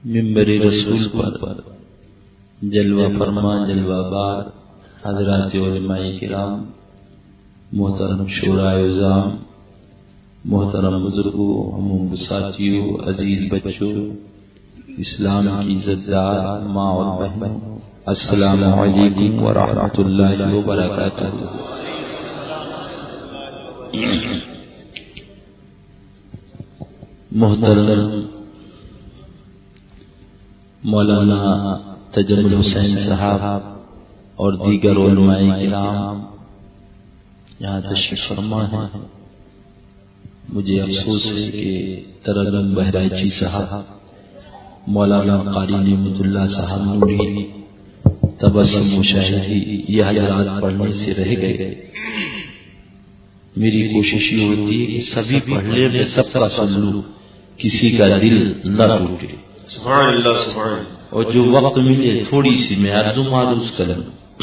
منبر رسول پر جلوہ فرما جلوہ بار حضرات علماء کرام، محترم شورائے عظام، محترم بزرگوں، ہم ساتھیوں، عزیز بچوں، اسلام کی عزت دار ماں اور بہنوں، السلام علیکم ورحمۃ اللہ وبرکاتہ۔ محترم مولانا تجمل حسین صاحب اور دیگر علماء کرام یہاں تشریف فرما ہے۔ مجھے افسوس ہے کہ ترنم بہرائچی صاحب، مولانا قاری نعمت اللہ صاحب نوری، تبسم مشاہدی یہ حضرات پڑھنے سے رہ گئے۔ میری کوشش یہ ہوتی ہے کہ سبھی پڑھ لیں، میں سب کا سن لوں، کسی کا دل نہ ٹوٹے۔ سبحان اللہ سبحان اللہ۔ اور جو وقت ملے تھوڑی سی میں عرض و معروض کروں۔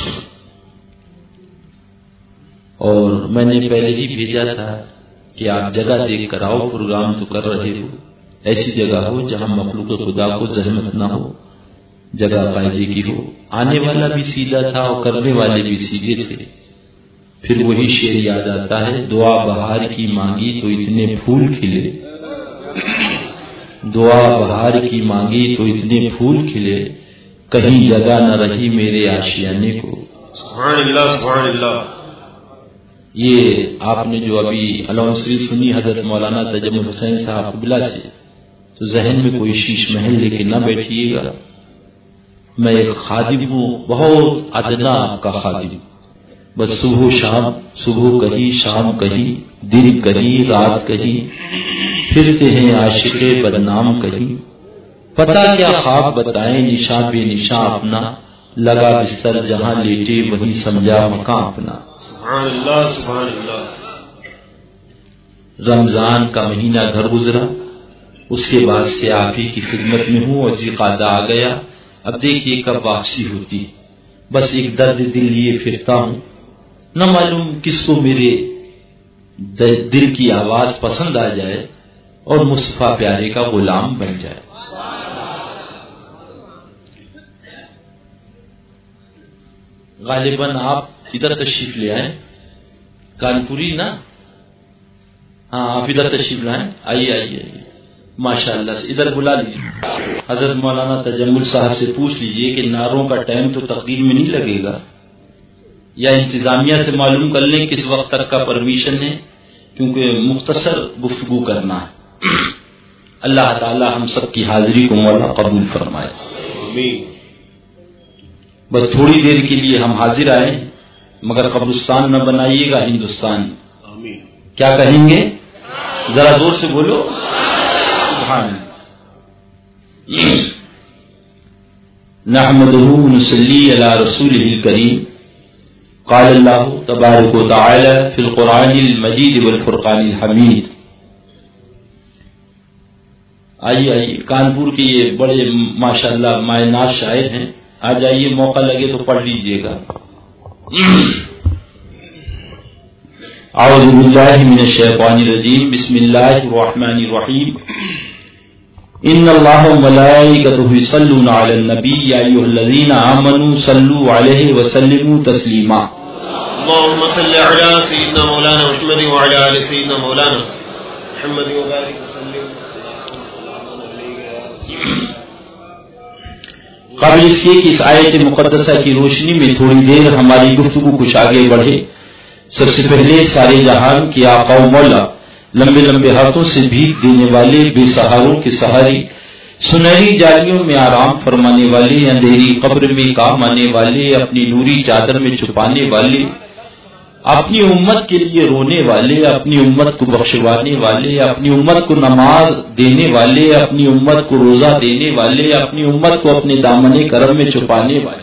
اور میں نے پہلے ہی بھیجا تھا کہ آپ جگہ دیکھ کر آؤ، پروگرام تو کر رہے ہو، ایسی جگہ ہو جہاں مخلوق خدا کو زحمت نہ ہو، جگہ قاعدے کی ہو۔ آنے والا بھی سیدھا تھا اور کرنے والے بھی سیدھے تھے۔ پھر وہی شعر یاد آتا ہے، دعا بہار کی مانگی تو اتنے پھول کھلے، دعا بہار کی مانگی تو اتنے پھول کھلے، کہیں جگہ نہ رہی میرے آشیانے کو۔ سبحان اللہ سبحان اللہ۔ یہ آپ نے جو ابھی علامسری سنی حضرت مولانا تجمل حسین صاحب قبلہ سے، تو ذہن میں کوئی شیش محل لے کے نہ بیٹھیے گا۔ میں ایک خادم ہوں، بہت ادنا آپ کا خادم، بس صبح و شام، صبح کہیں شام کہیں، دن کہیں رات کہیں، پھرتے ہیں عاشق بدنام کہیں، پتہ کیا خواب بتائیں نشاں بے نشاں اپنا، لگا بستر جہاں لیٹے وہیں سمجھا مکان اپنا۔ سبحان اللہ سبحان اللہ۔ رمضان کا مہینہ گھر گزرا، اس کے بعد سے آپ ہی کی خدمت میں ہوں اور جی قادہ آ گیا۔ اب دیکھیے کب واپسی ہوتی، بس ایک درد دل لیے پھرتا ہوں، نہ معلوم کس کو میرے دل کی آواز پسند آ جائے اور مصطفیٰ پیارے کا غلام بن جائے۔ غالباً آپ ادھر تشریف لے آئیں، کانپوری نا؟ ہاں آپ ادھر تشریف لائیں، آئیے آئیے آئیے، ماشاء اللہ سے ادھر بلا لیجیے۔ حضرت مولانا تجمل صاحب سے پوچھ لیجئے کہ نعروں کا ٹائم تو تقدیر میں نہیں لگے گا، یا انتظامیہ سے معلوم کر لیں کس وقت تک کا پرمیشن ہے، کیونکہ مختصر گفتگو کرنا ہے۔ اللہ تعالی ہم سب کی حاضری کو مولا قبول فرمائے، آمین۔ بس تھوڑی دیر کے لیے ہم حاضر آئے، مگر قبرستان نہ بنائیے گا ہندوستان۔ آمین۔ کیا کہیں گے؟ ذرا زور سے بولو سبحان اللہ۔ نحمدہ ونصلی علی رسولہ الکریم، قال اللہ تبارک و تعالی فی القرآن المجید والفرقان الحمید۔ آئیے آئیے، کانپور کے یہ بڑے ماشاءاللہ مائے ناز شاعر ہیں، آ جائیے، موقع لگے تو پڑھ لیجئے گا۔ اعوذ باللہ من الشیطان الرجیم، بسم اللہ الرحمن الرحیم، ان اللہ وملائکتہ یصلون علی النبی یا ایھا الذین آمنوا صلوا علیہ وسلموا تسلیما۔ اللهم صل على سيدنا مولانا محمد وعلى آل سيدنا مولانا محمد وبارك وسلم۔ قبل اس کے کہ اس آیت مقدسہ کی روشنی میں تھوڑی دیر ہماری گفتگو کچھ آگے بڑھے، سب سے پہلے سارے جہان کی آقا و مولا، لمبے لمبے ہاتھوں سے بھیک دینے والے، بے سہاروں کے سہارے، سنہری جالیوں میں آرام فرمانے والے، اندھیری قبر میں کام آنے والے، اپنی نوری چادر میں چھپانے والے، اپنی امت کے لیے رونے والے، اپنی امت کو بخشوانے والے، اپنی امت کو نماز دینے والے، اپنی امت کو روزہ دینے والے، اپنی امت کو اپنے دامن کرم میں چھپانے والے،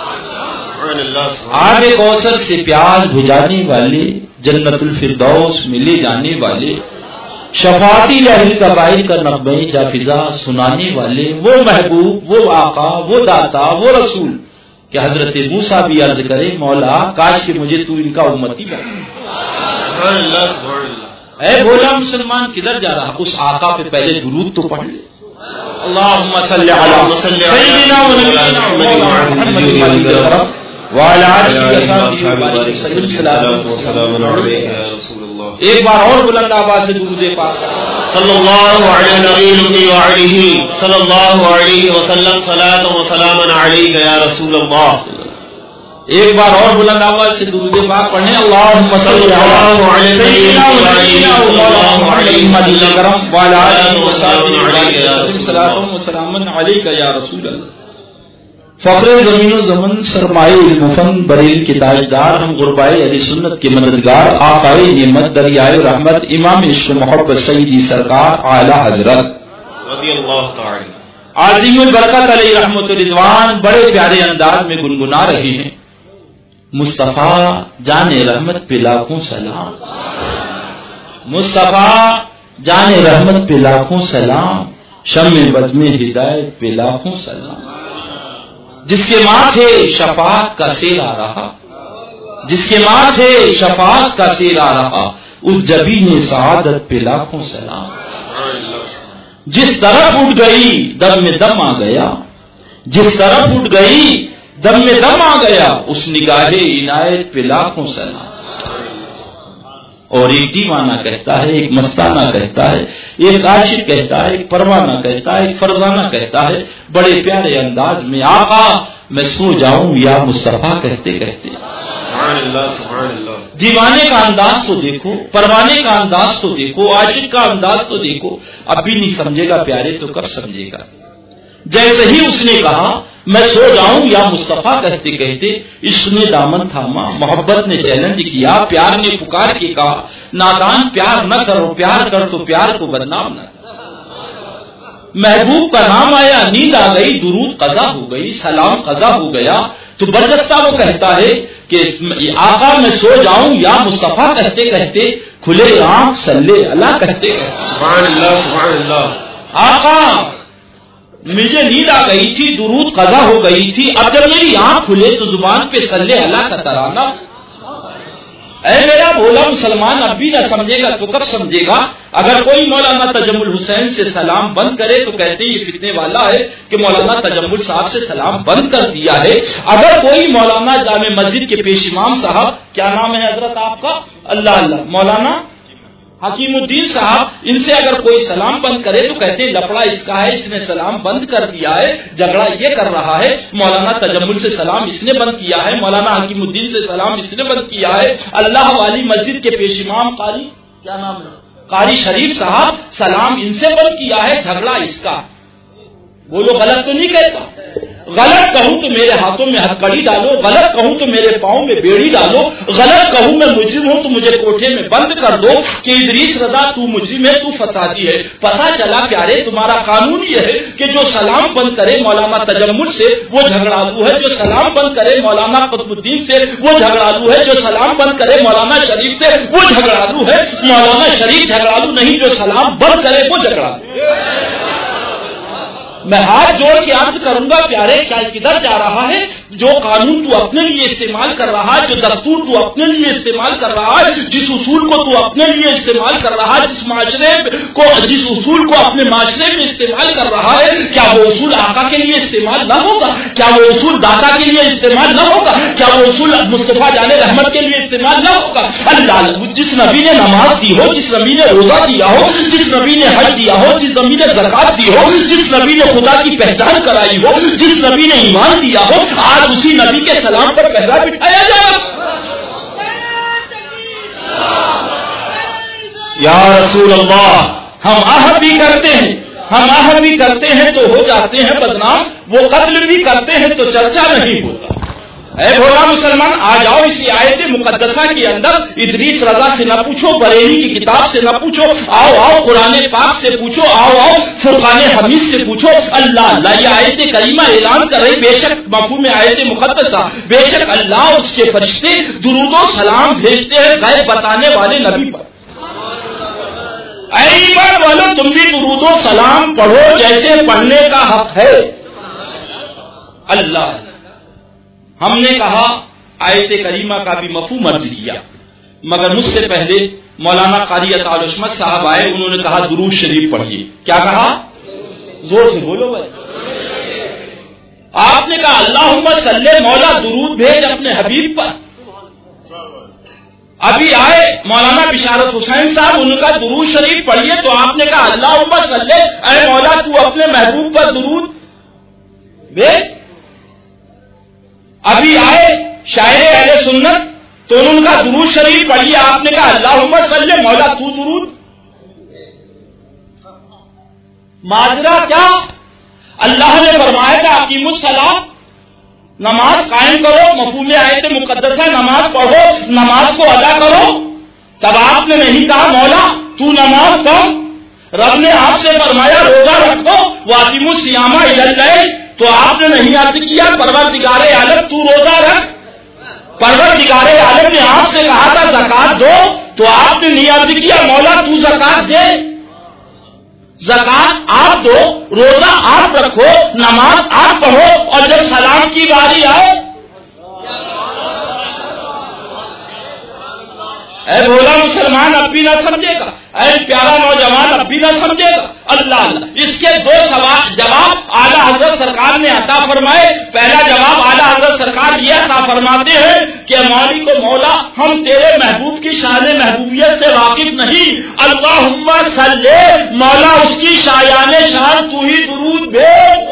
آب کوثر سے پیاس بجھانے والے، جنت الفردوس میں لے جانے والے، شفاعتی اہل کبائر کا نغمہ جافزا سنانے والے، وہ محبوب، وہ آقا، وہ داتا، وہ رسول کہ حضرت موسیٰ بھی عرض کرے مولا کاش کہ مجھے تو ان کا امتی بنا۔ سبحان اللہ سبحان اللہ۔ اے بولا مسلمان کدھر جا رہا؟ اس آقا پہ پہلے درود تو پڑھ لے۔ اللهم صل على سيدنا ونبينا محمد وعلى آلہ وصحبہ وسلم سلام علیک یا رسول اللہ. ایک بار اور بلند آواز سے درود پاک صلی اللہ علیہ نبی وعلیہ صلی اللہ علیہ وسلم صلاۃ و سلام علیک یا رسول اللہ. ایک بار اور بلند آواز سے درود پاک پڑھیں. اللہم صلی علی سیدنا ونبینا محمد وعلی آلہ وصحبہ وسلم صلاۃ و سلام علیک یا رسول اللہ. فخر زمین و زمن سرمائے علم و فن بریل کے تاجدار ہم غربائے علی سنت کے مددگار آقائے نعمت دریائے رحمت امام عشق و محبت سیدی سرکار اعلی حضرت رضی اللہ تعالی عظیم البرکت علیہ رحمت و رضوان بڑے پیارے انداز میں گنگنا رہے ہیں. مصطفیٰ جان رحمت پہ لاکھوں سلام. مصطفیٰ جان رحمت پہ لاکھوں سلام. شمع بزم ہدایت پہ لاکھوں سلام. جس کے ماتھے شفاعت کا سیر آ رہا, جس کے ماتھے شفاعت کا سیر آ رہا, اس جبین سعادت پہ لاکھوں سلام. جس طرف اٹھ گئی دم میں دم آ گیا, جس طرف اٹھ گئی دم میں دم آ گیا, اس نگاہ عنایت پہ لاکھوں سلام. اور ایک دیوانہ کہتا ہے, ایک مستانہ کہتا ہے, ایک عاشق کہتا ہے, ایک پروانہ کہتا ہے, ایک فرزانہ کہتا ہے بڑے پیارے انداز میں, آقا میں سو جاؤں یا مصطفیٰ کہتے کہتے. سبحان اللہ سبحان اللہ. دیوانے کا انداز تو دیکھو, پروانے کا انداز تو دیکھو, عاشق کا انداز تو دیکھو. اب بھی نہیں سمجھے گا پیارے تو کب سمجھے گا. جیسے ہی اس نے کہا میں سو جاؤں یا مصطفیٰ کہتے کہتے, عشق نے دامن تھاما, محبت نے چیلنج کیا, پیار نے پکار کے کہا نادان پیار نہ کرو, پیار کر تو پیار کو بدنام نہ کر. محبوب کا نام آیا نیند آ گئی, درود قضا ہو گئی, سلام قضا ہو گیا. تو برجستہ وہ کہتا ہے کہ آقا میں سو جاؤں یا مصطفیٰ کہتے کہتے, کھلے آنکھ صلی اللہ کہتے کہتے. سبحان اللہ سبحان اللہ. آقا مجھے نیند آ گئی تھی, درود قضا ہو گئی تھی, اب جب میری آنکھ کھلے تو زبان پہ صلی اللہ کا ترانہ. اے میرا بولا مسلمان اب بھی نہ سمجھے گا تو کب سمجھے گا. اگر کوئی مولانا تجمل حسین سے سلام بند کرے تو کہتے ہیں یہ فتنے والا ہے کہ مولانا تجمل صاحب سے سلام بند کر دیا ہے. اگر کوئی مولانا جامع مسجد کے پیش امام صاحب, کیا نام ہے حضرت آپ کا, اللہ اللہ, مولانا حکیم الدین صاحب, ان سے اگر کوئی سلام بند کرے تو کہتے ہیں لفڑا اس کا ہے, اس نے سلام بند کر دیا ہے, جھگڑا یہ کر رہا ہے. مولانا تجمل سے سلام اس نے بند کیا ہے, مولانا حکیم الدین سے سلام اس نے بند کیا ہے. اللہ والی مسجد کے پیش امام قاری, کیا نام ہے, قاری شریف صاحب, سلام ان سے بند کیا ہے, جھگڑا اس کا. بولو غلط تو نہیں کہتا. غلط کہوں تو میرے ہاتھوں میں ہتکڑی ڈالو, غلط کہوں تو میرے پاؤں میں بیڑی ڈالو, غلط کہوں میں مجرم ہوں تو مجھے کوٹھے میں بند کر دو کہ ادریس رضا تو مجرم ہے, تو فسادی ہے. پتہ چلا پیارے تمہارا قانون یہ ہے کہ جو سلام بند کرے مولانا تجمل سے وہ جھگڑالو ہے, جو سلام بند کرے مولانا قطب الدین سے وہ جھگڑالو ہے, جو سلام بند کرے مولانا شریف سے وہ جھگڑالو ہے. مولانا شریف جھگڑالو نہیں, جو سلام بند کرے وہ جھگڑالو. میں ہاتھ جوڑ کے عرض کروں گا پیارے کیا کدھر جا رہا ہے. جو قانون تو اپنے لیے استعمال کر رہا ہے, جو دستور تو اپنے لیے استعمال کر رہا ہے, جس اصول کو تو اپنے لیے استعمال کر رہا ہے, جس اصول کو اپنے معاشرے میں استعمال کر رہا ہے, کیا وہ اصول آقا کے لیے استعمال نہ ہوگا, کیا وہ اصول داتا کے لیے استعمال نہ ہوگا, کیا وہ اصول مصطفیٰ جان رحمت کے لیے استعمال نہ ہوگا. اللہ جس نبی نے نماز دی ہو, جس نبی نے روزہ دیا ہو, جس نبی نے حج دیا ہو, جس نبی نے زکات دی ہو, جس نبی نے خدا کی پہچان کرائی ہو, جس نبی نے ایمان دیا ہو, آج اسی نبی کے سلام پر پہرا بٹھایا جائے. یا رسول اللہ, ہم عہد بھی کرتے ہیں, ہم عہد بھی کرتے ہیں تو ہو جاتے ہیں بدنام, وہ قتل بھی کرتے ہیں تو چرچا نہیں ہوتا. اے بھولا مسلمان آ جاؤ اسی آیت مقدسہ کے اندر, ادریس رضا سے نہ پوچھو, بریلی کی کتاب سے نہ پوچھو, آؤ آؤ قرآن پاک سے پوچھو, آؤ آؤ فرقان حمید سے پوچھو. اللہ اللہ یہ آیت کریمہ اعلان کر رہی, بے شک مفہوم آیت مقدسہ, بے شک اللہ اور اس کے فرشتے درود و سلام بھیجتے ہیں غیب بتانے والے نبی پر. اے ایمان والو تم بھی درود و سلام پڑھو جیسے پڑھنے کا حق ہے. اللہ ہم نے کہا آیت کریمہ کا بھی مفہوم عرض کیا, مگر مجھ سے پہلے مولانا قاری عطا العشمت صاحب آئے, انہوں نے کہا درود شریف پڑھیے. کیا کہا؟ زور سے بولو بھائی. آپ نے کہا اللہم صلی مولا درود بھیج اپنے حبیب پر. ابھی آئے مولانا بشارت حسین صاحب، ان کا درود شریف پڑھیے تو آپ نے کہا اللہم صلی اے مولا تو اپنے محبوب پر درود بھیج. ابھی آئے شاعر اہل سنت تو ان کا درود شریف پڑھیے، آپ نے کہا اللہم صلی مولا تو درود. ماجرا کیا؟ اللہ نے فرمایا تھا اقیموا الصلاۃ، نماز قائم کرو، مفہوم آیت مقدسہ نماز پڑھو، نماز کو ادا کرو. تب آپ نے نہیں کہا مولا تو نماز پڑھ. رب نے آپ سے فرمایا روزہ رکھو، واقیموا الصیام الی اللیل، تو آپ نے نہیں عرض کیا پروردگار عالم تو روزہ رکھ. پروردگار عالم نے آپ سے کہا تھا زکات دو، تو آپ نے نہیں عرض کیا مولا تو زکات دے. زکات آپ دو، روزہ آپ رکھو، نماز آپ پڑھو، اور جب سلام کی باری آئے اے بولا مسلمان اب بھی نہ سمجھے گا، اے پیارا نوجوان اب بھی نہ سمجھے گا. اللہ اللہ. اس کے دو جواب اعلیٰ حضرت سرکار نے عطا فرمائے. پہلا جواب اعلیٰ حضرت سرکار یہ عطا فرماتے ہیں کہ مالک و مولا ہم تیرے محبوب کی شان محبوبیت سے واقف نہیں. اللہم صلی مولا اس کی شایان شان تو ہی درود بھیج.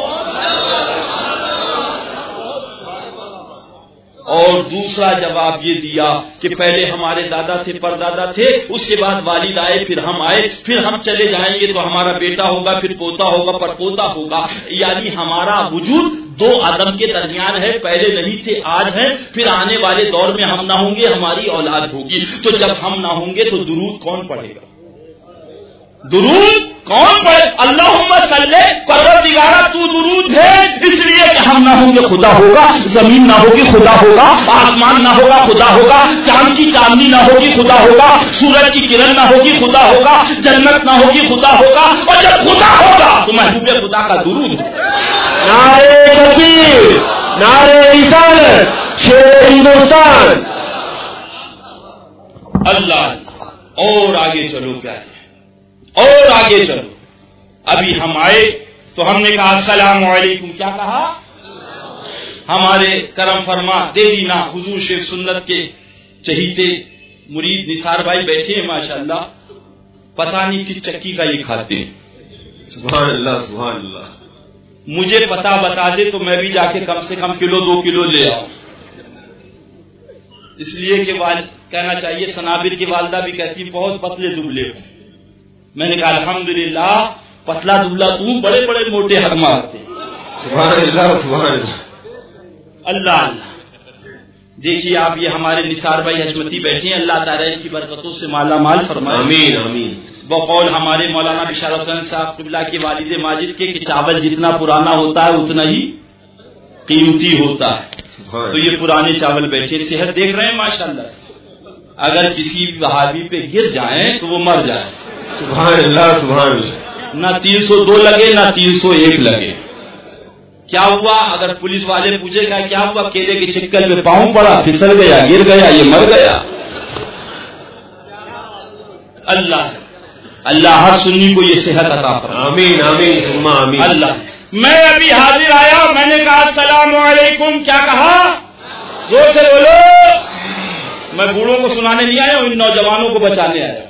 اور دوسرا جواب یہ دیا کہ پہلے ہمارے دادا تھے، پردادا تھے، اس کے بعد والد آئے، پھر ہم آئے، پھر ہم چلے جائیں گے تو ہمارا بیٹا ہوگا، پھر پوتا ہوگا، پڑپوتا ہوگا. یعنی ہمارا وجود دو آدم کے درمیان ہے. پہلے نہیں تھے، آج ہیں، پھر آنے والے دور میں ہم نہ ہوں گے، ہماری اولاد ہوگی. تو جب ہم نہ ہوں گے تو درود کون پڑھے گا؟ درود کون پڑھے؟ اللہم صلی پروردگارا تو درود ہے. اس لیے کہ ہم نہ ہوں گے خدا ہوگا، زمین نہ ہوگی خدا ہوگا، آسمان نہ ہوگا خدا ہوگا، چاند کی چاندنی نہ ہوگی خدا ہوگا، سورج کی کرن نہ ہوگی خدا ہوگا، جنت نہ ہوگی خدا ہوگا. اور جب خدا ہوگا تو محبوب خدا کا درود. نعرے تکبیر، نعرے رسالت، شیر ہندوستان. اللہ. اور آگے چلو کیا ہے، اور آگے چلو. ابھی ہم آئے تو ہم نے کہا السلام علیکم. کیا کہا؟ ہمارے کرم فرما دیوینا حضور شیخ سنت کے چہیتے مرید نثار بھائی بیٹھے ہیں ماشاءاللہ. پتہ نہیں کس چکی کا یہ کھاتے ہیں. سبحان اللہ سبحان اللہ. مجھے پتہ بتا دے تو میں بھی جا کے کم سے کم کلو 2 کلو لے آؤں. اس لیے کہ کہنا چاہیے سنابر کی والدہ بھی کہتی بہت پتلے دبلے ہوں. میں نے کہا الحمدللہ پتلا دبلا تم بڑے بڑے موٹے حق مارتے. سبحان اللہ سبحان اللہ. اللہ اللہ. دیکھیے آپ یہ ہمارے نثار بھائی حشمتی بیٹھے ہیں، اللہ تعالیٰ ان کی برکتوں سے مالا مال فرمائے. آمین آمین. بقول ہمارے مولانا بشارت حسین صاحب قبلہ کے والد ماجد کے کہ چاول جتنا پرانا ہوتا ہے اتنا ہی قیمتی ہوتا ہے. تو یہ پرانے چاول بیٹھے، صحت دیکھ رہے ہیں ماشاءاللہ. اگر کسی وہابی پہ گر جائیں تو وہ مر جائے. سبحان اللہ سبحان اللہ. نہ 302 لگے نہ 301 لگے. کیا ہوا؟ اگر پولیس والے پوچھے گا کیا ہوا، کیلے کے چکر پہ پاؤں پڑا، پھسل گیا، گر گیا، یہ مر گیا. اللہ اللہ ہر سنی کو یہ صحت عطا فرمائے. آمین آمین ثم آمین. اللہ. میں ابھی حاضر آیا، میں نے کہا السلام علیکم. کیا کہا؟ زور سے بولو. میں بوڑھوں کو سنانے نہیں آیا ہوں، ان نوجوانوں کو بچانے آیا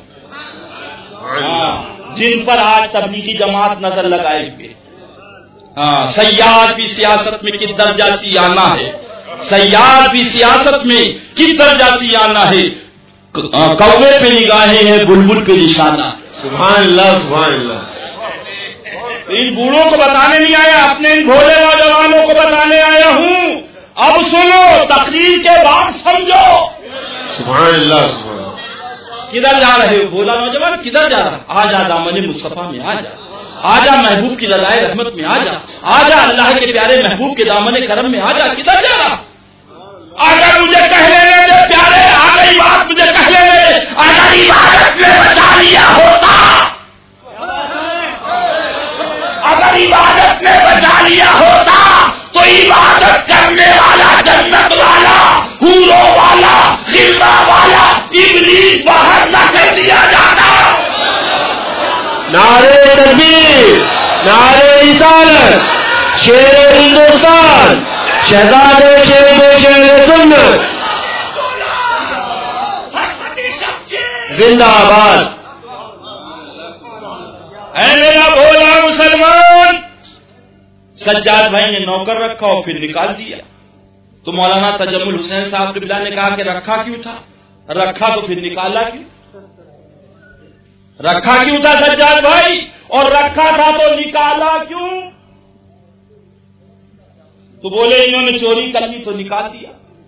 ہوں جن پر آج تبلیغی جماعت نظر لگائے ہوئے. سیاد بھی سیاست میں کس درجہ سی آنا ہے، سیاد بھی سیاست میں کس درجہ سی آنا ہے. کوے پہ نگاہیں ہیں، بلبل پہ نشانہ. سبحان اللہ سبحان اللہ. ان بوڑھوں کو بتانے نہیں آیا، اپنے ان بھولے نوجوانوں کو بتانے آیا ہوں. اب سنو، تقریر کے بعد سمجھو. سبحان اللہ سبحان اللہ. کدھر جا رہے ہو بولا نوجوان؟ کدھر جا رہا؟ آ جا دامن مصطفیٰ میں آ جا، آ جا محبوب کی لدائے رحمت میں آ جا، آ جا اللہ کے پیارے محبوب کے دامن کرم میں آ جا. کدھر جا رہا؟ اگر مجھے کہہ لینے دے پیارے، آ گئی بات مجھے کہہ لینے دے. اگر عبادت نے بچا لیا ہوتا، اگر عبادت نے بچا لیا ہوتا تو عبادت کرنے والا، جنت والا، حوروں والا، خلہ والا ابلیس باہر نہ کر دیا جاتا. نعرے تکبیر، نعرے شیر ہندوستان، شہزادے شیر سنت، زندہ آباد. اے میرا بھولا مسلمان، سجاد بھائی نے نوکر رکھا اور پھر نکال دیا. تو مولانا تجمل حسین صاحب قبلہ نے کہا کہ رکھا کیوں تھا؟ رکھا تو پھر نکالا کیوں؟ رکھا کیوں تھا سجاد بھائی؟ اور رکھا تھا تو نکالا کیوں؟ تو بولے انہوں نے چوری کر لی تو نکال دیا.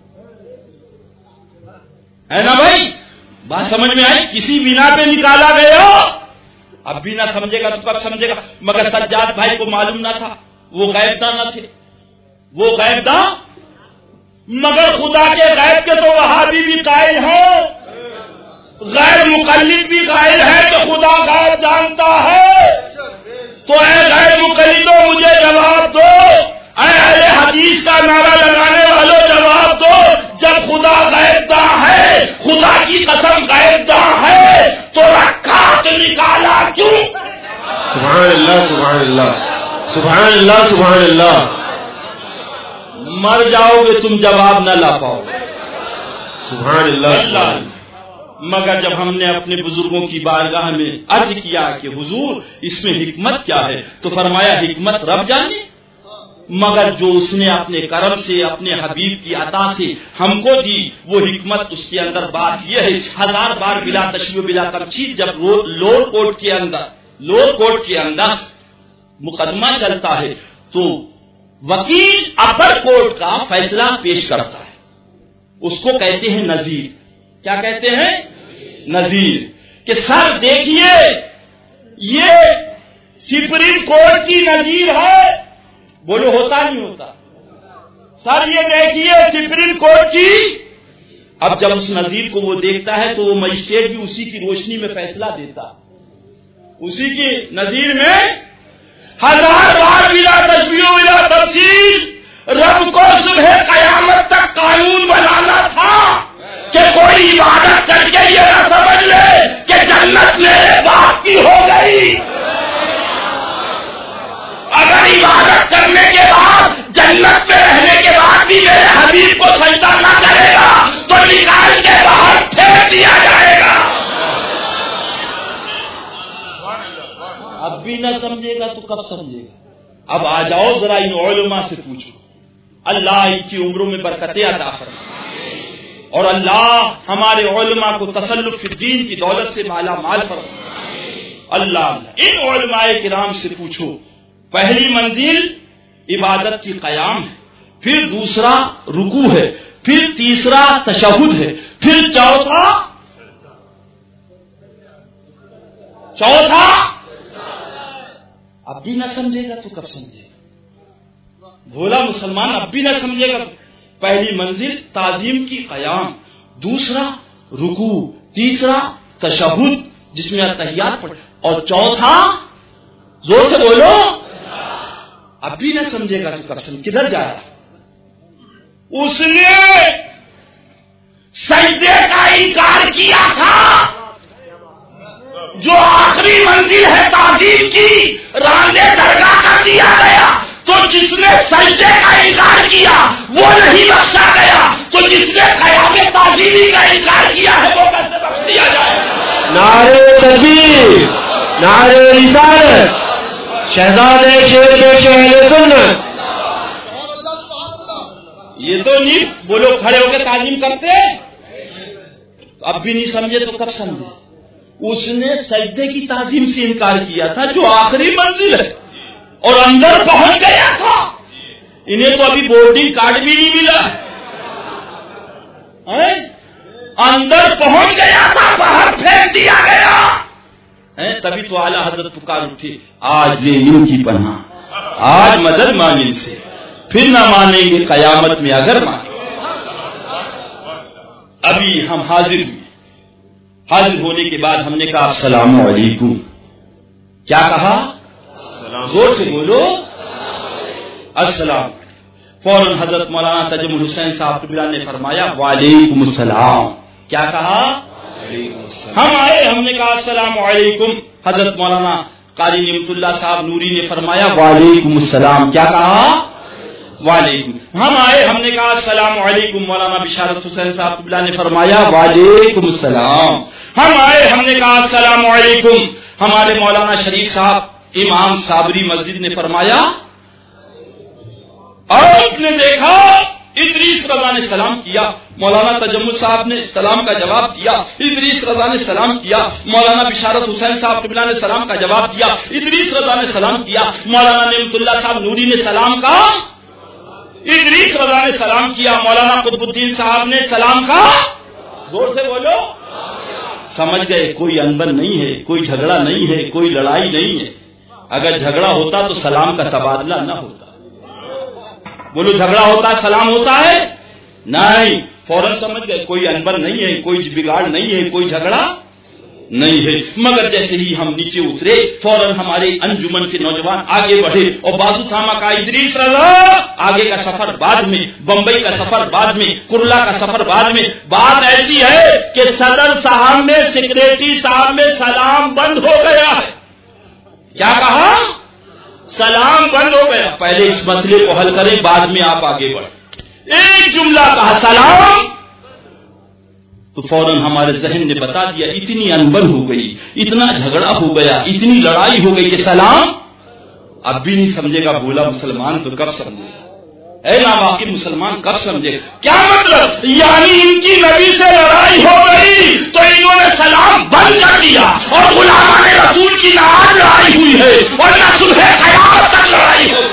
ہے نا بھائی؟ بات سمجھ میں آئی؟ کسی بنا پہ نکالا گیا. اب بھی نہ سمجھے گا تو کب سمجھے گا؟ مگر سجاد بھائی کو معلوم نہ تھا، وہ غیب داں نہ تھے، وہ غیب داں. مگر خدا کے غیب کے تو وہابی بھی قائل ہیں، غیر مقلد بھی قائل ہے کہ خدا غیب جانتا ہے. تو اے غیر مقلدوں مجھے جواب دو، اے اہل حدیث کا نعرہ لگانے والوں جواب دو، جب خدا غیب داں ہے، خدا کی قسم غیب داں ہے، تو رکھا تو نکالا کیوں؟ سبحان اللہ، سبحان اللہ، سبحان اللہ، سبحان اللہ. مر جاؤ گے تم جواب نہ لا پاؤ. سبحان اللہ، سبحان اللہ. مگر جب ہم نے اپنے بزرگوں کی بارگاہ میں عرض کیا کہ حضور اس میں حکمت کیا ہے، تو فرمایا حکمت رب جانے، مگر جو اس نے اپنے کرم سے اپنے حبیب کی عطا سے ہم کو دی وہ حکمت، اس کے اندر بات یہ ہے. 1000 بار بلا تشبیہ بلا تمثیل جب لوور کورٹ کے اندر مقدمہ چلتا ہے تو وکیل اپر کورٹ کا فیصلہ پیش کرتا ہے، اس کو کہتے ہیں نظیر. کیا کہتے ہیں؟ نظیر. کہ سر دیکھیے یہ سپریم کورٹ کی نظیر ہے. بولو ہوتا نہیں ہوتا؟ سر یہ دیکھیے سپریم کورٹ کی. اب جب اس نظیر کو وہ دیکھتا ہے تو وہ مجسٹریٹ بھی اسی کی روشنی میں فیصلہ دیتا، اسی کی نظیر میں. 1000 بار بلا تشبیہ بلا تفصیل رب کو صبح قیامت تک قانون بنانا تھا کہ کوئی عبادت کر کے یہ نہ سمجھ لے کہ جنت میرے باپ کی ہو گئی. اگر عبادت کرنے کے بعد جنت میں رہنے کے بعد بھی میرے حبیب کو سجدہ نہ کرے گا تو نکال کے باہر پھینک دیا جائے گا. اب بھی نہ سمجھے گا تو کب سمجھے گا؟ اب آ جاؤ ذرا ان علماء سے پوچھو. اللہ ان کی عمروں میں برکتیں عطا فرمائے اور اللہ ہمارے علماء کو تسلط فی الدین کی دولت سے مالا مال فرمائے. اللہ ان علماء کرام سے پوچھو. پہلی منزل عبادت کی قیام ہے، پھر دوسرا رکوع ہے، پھر تیسرا تشہد ہے، پھر چوتھا اب بھی نہ سمجھے گا تو کب سمجھے گا؟ بھولا مسلمان اب بھی نہ سمجھے گا. پہلی منزل تعظیم کی قیام، دوسرا رکوع، تیسرا تشہد جس میں تحیات پڑھے، اور چوتھا زور سے بولو. اب بھی نہ سمجھے گا تو کب سمجھے؟ کدھر جا رہا؟ اس نے سجدے کا انکار کیا تھا جو آخری منزل ہے تعظیم کی، راندے درگاہ کر دیا گیا. تو جس نے سجدے کا انکار کیا وہ نہیں بخشا گیا، تو جس نے قیام تعظیمی کا انکار کیا ہے وہ کیسے بخش دیا جائے؟ نعرے تکبیر، نعرے رسالت، شہزادے شیر سنت. یہ تو نہیں بولو کھڑے ہو کے تعظیم کرتے. اب بھی نہیں سمجھے تو کب سمجھے؟ اس نے سجدے کی تعظیم سے انکار کیا تھا جو آخری منزل ہے اور اندر پہنچ گیا تھا. انہیں تو ابھی بورڈنگ کارڈ بھی نہیں ملا، اندر پہنچ گیا تھا، باہر پھینک دیا گیا. تبھی تو اعلیٰ حضرت پکار اٹھی، آج لے ان کی پناہ، آج مدد مانگ ان سے، پھر نہ مانیں گے قیامت میں اگر مانیں. ابھی ہم حاضر ہوئے، حاضر ہونے کے بعد ہم نے کہا السلام علیکم. کیا کہا؟ زور سے بولو السلام. فوراً حضرت مولانا تجمل حسین صاحب قبلہ نے فرمایا وعلیکم السلام. کیا کہا؟ ہم آئے، ہم نے کہا السلام علیکم. حضرت مولانا قاری نعمت اللہ صاحب نوری نے فرمایا وعلیکم السلام. کیا کہا؟ وعلیکم. ہم آئے, ہم نے کہا السلام علیکم. مولانا بشارت حسین صاحب قبلہ نے فرمایا وعلیکم السلام. ہم آئے, ہم نے کہا السلام علیکم. ہمارے مولانا شریف صاحب امام صابری مسجد نے فرمایا, آپ نے دیکھا ادریس رضا نے سلام کیا, مولانا تجمل صاحب نے سلام کا جواب دیا, ادریس رضا نے سلام کیا, مولانا بشارت حسین صاحب قبلہ نے سلام کا جواب دیا, ادریس رضا نے سلام کیا, مولانا نعمت اللہ صاحب نوری نے سلام کا, ادریس رضا نے سلام کیا, مولانا قطب الدین صاحب نے سلام کا. زور سے بولو. سمجھ گئے کوئی انبن نہیں ہے, کوئی جھگڑا نہیں ہے, کوئی لڑائی نہیں ہے. اگر جھگڑا ہوتا تو سلام کا تبادلہ نہ ہوتا. بولو جھگڑا ہوتا سلام ہوتا ہے نہیں. فوراً سمجھ گئے کوئی انبن نہیں ہے, کوئی بگاڑ نہیں ہے, کوئی جھگڑا نہیں ہے. مگر جیسے ہی ہم نیچے اترے فوراً ہمارے انجمن کے نوجوان آگے بڑھے اور بازو تھاما کا ادریس رضا. آگے کا سفر بعد میں, بمبئی کا سفر بعد میں, کرلا کا سفر بعد میں. بات ایسی ہے کہ صدر صاحب میں, سیکریٹری صاحب میں سلام بند ہو گیا ہے. کیا کہا؟ سلام بند ہو گیا. پہلے اس مسئلے کو حل کریں, بعد میں آپ آگے بڑھیں. ایک جملہ کہا سلام, تو فوراً ہمارے ذہن نے بتا دیا اتنی انبن ہو گئی, اتنا جھگڑا ہو گیا, اتنی لڑائی ہو گئی کہ سلام اب بھی نہیں سمجھے گا. بولا مسلمان تو کب سمجھے گا؟ اے نا واقعی مسلمان کب سمجھے گا؟ کیا مطلب؟ یعنی ان کی نبی سے لڑائی ہو گئی تو انہوں نے سلام بند کر دیا, اور غلامان رسول کی نماز لڑائی ہوئی ہے, اور نہ صبح قیامت تک لڑائی ہو.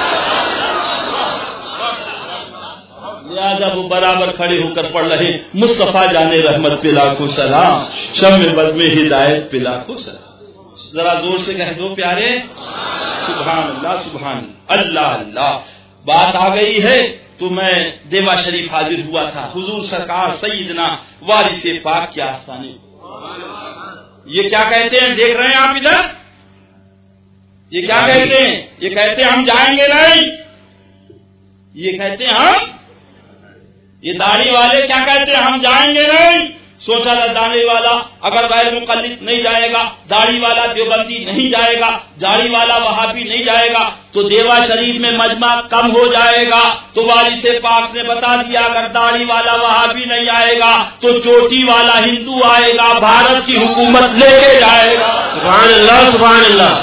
لہذا وہ برابر کھڑے ہو کر پڑھ رہے مصطفیٰ جانے رحمت پہ لاکھوں سلام, شمع بد میں ہدایت پہ لاکھوں سلام. ذرا زور سے کہہ دو پیارے سبحان اللہ سبحان اللہ. اللہ بات آ گئی ہے تو میں دیوا شریف حاضر ہوا تھا. حضور سرکار سیدنا وارث پاک کے آستانے. یہ کیا کہتے ہیں دیکھ رہے ہیں آپ ادھر؟ یہ کیا کہتے ہیں؟ یہ کہتے ہیں ہم جائیں گے نہیں. یہ کہتے ہیں ہم, یہ داڑھی والے کیا کہتے ہیں ہم جائیں گے نہیں. سوچا تھا داڑھی والا اگر غیر مقلد نہیں جائے گا, داڑھی والا دیوبندی نہیں جائے گا, داڑھی والا وہابی نہیں جائے گا تو دیوا شریف میں مجمع کم ہو جائے گا. تو وارث پاک نے بتا دیا اگر داڑھی والا وہابی نہیں آئے گا تو چوٹی والا ہندو آئے گا, بھارت کی حکومت لے کے جائے گا. سبحان اللہ سبحان اللہ.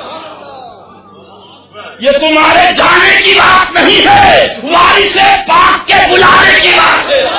یہ تمہارے جانے کی بات نہیں ہے, وارث پاک کے بلانے کی بات ہے.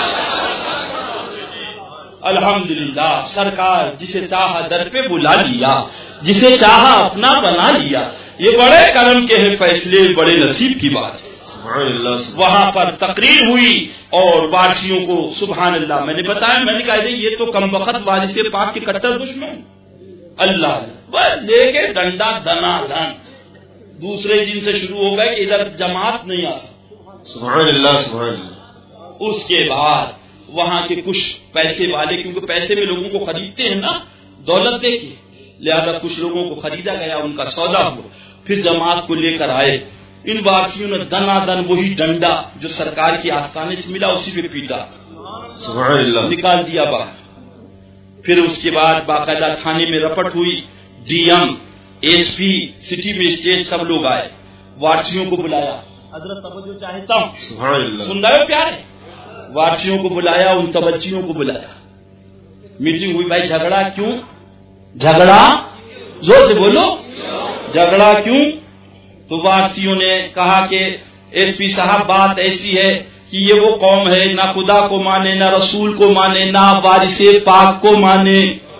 الحمدللہ سرکار جسے چاہا در پہ بلا لیا, جسے چاہا اپنا بنا لیا. یہ بڑے کرم کے ہیں فیصلے, بڑے نصیب کی بات ہے. وہاں پر تقریر ہوئی اور وارثیوں کو سبحان اللہ میں نے بتایا, میں نے کہا یہ تو کم وقت وارث پاک کے کٹر دشمن. اللہ لے کے ڈنڈا دنا دن دوسرے دن سے شروع ہو گئے کہ ادھر جماعت نہیں آ سکتی. سبحان اللہ سبحان اللہ. اس کے بعد وہاں کے کچھ پیسے والے, کیونکہ پیسے میں لوگوں کو خریدتے ہیں نا, دولت دے کے, لہذا کچھ لوگوں کو خریدا گیا, ان کا سودا ہوا. پھر جماعت کو لے کر آئے. ان وارثیوں نے دنا دن وہی ڈنڈا جو سرکار کی آستانے سے ملا اسی پہ پیٹا, سبحان اللہ, نکال دیا باہر. پھر اس کے بعد باقاعدہ تھانے میں رپٹ ہوئی, D M, S P, city magistrate سب لوگ آئے, وارثیوں کو بلایا. حضرت توجہ چاہتا ہوں, سبحان اللہ, سن رہے ہو پیارے, وارثیوں کو بلایا, ان توجیوں کو بلایا. میٹنگ ہوئی, بھائی جھگڑا کیوں, جھگڑا زور سے بولو, جھگڑا کیوں. تو وارثیوں نے کہا کہ ایس پی صاحب بات ایسی ہے کہ یہ وہ قوم ہے نہ خدا کو مانے, نہ رسول کو مانے, نہ وارث پاک کو مانے.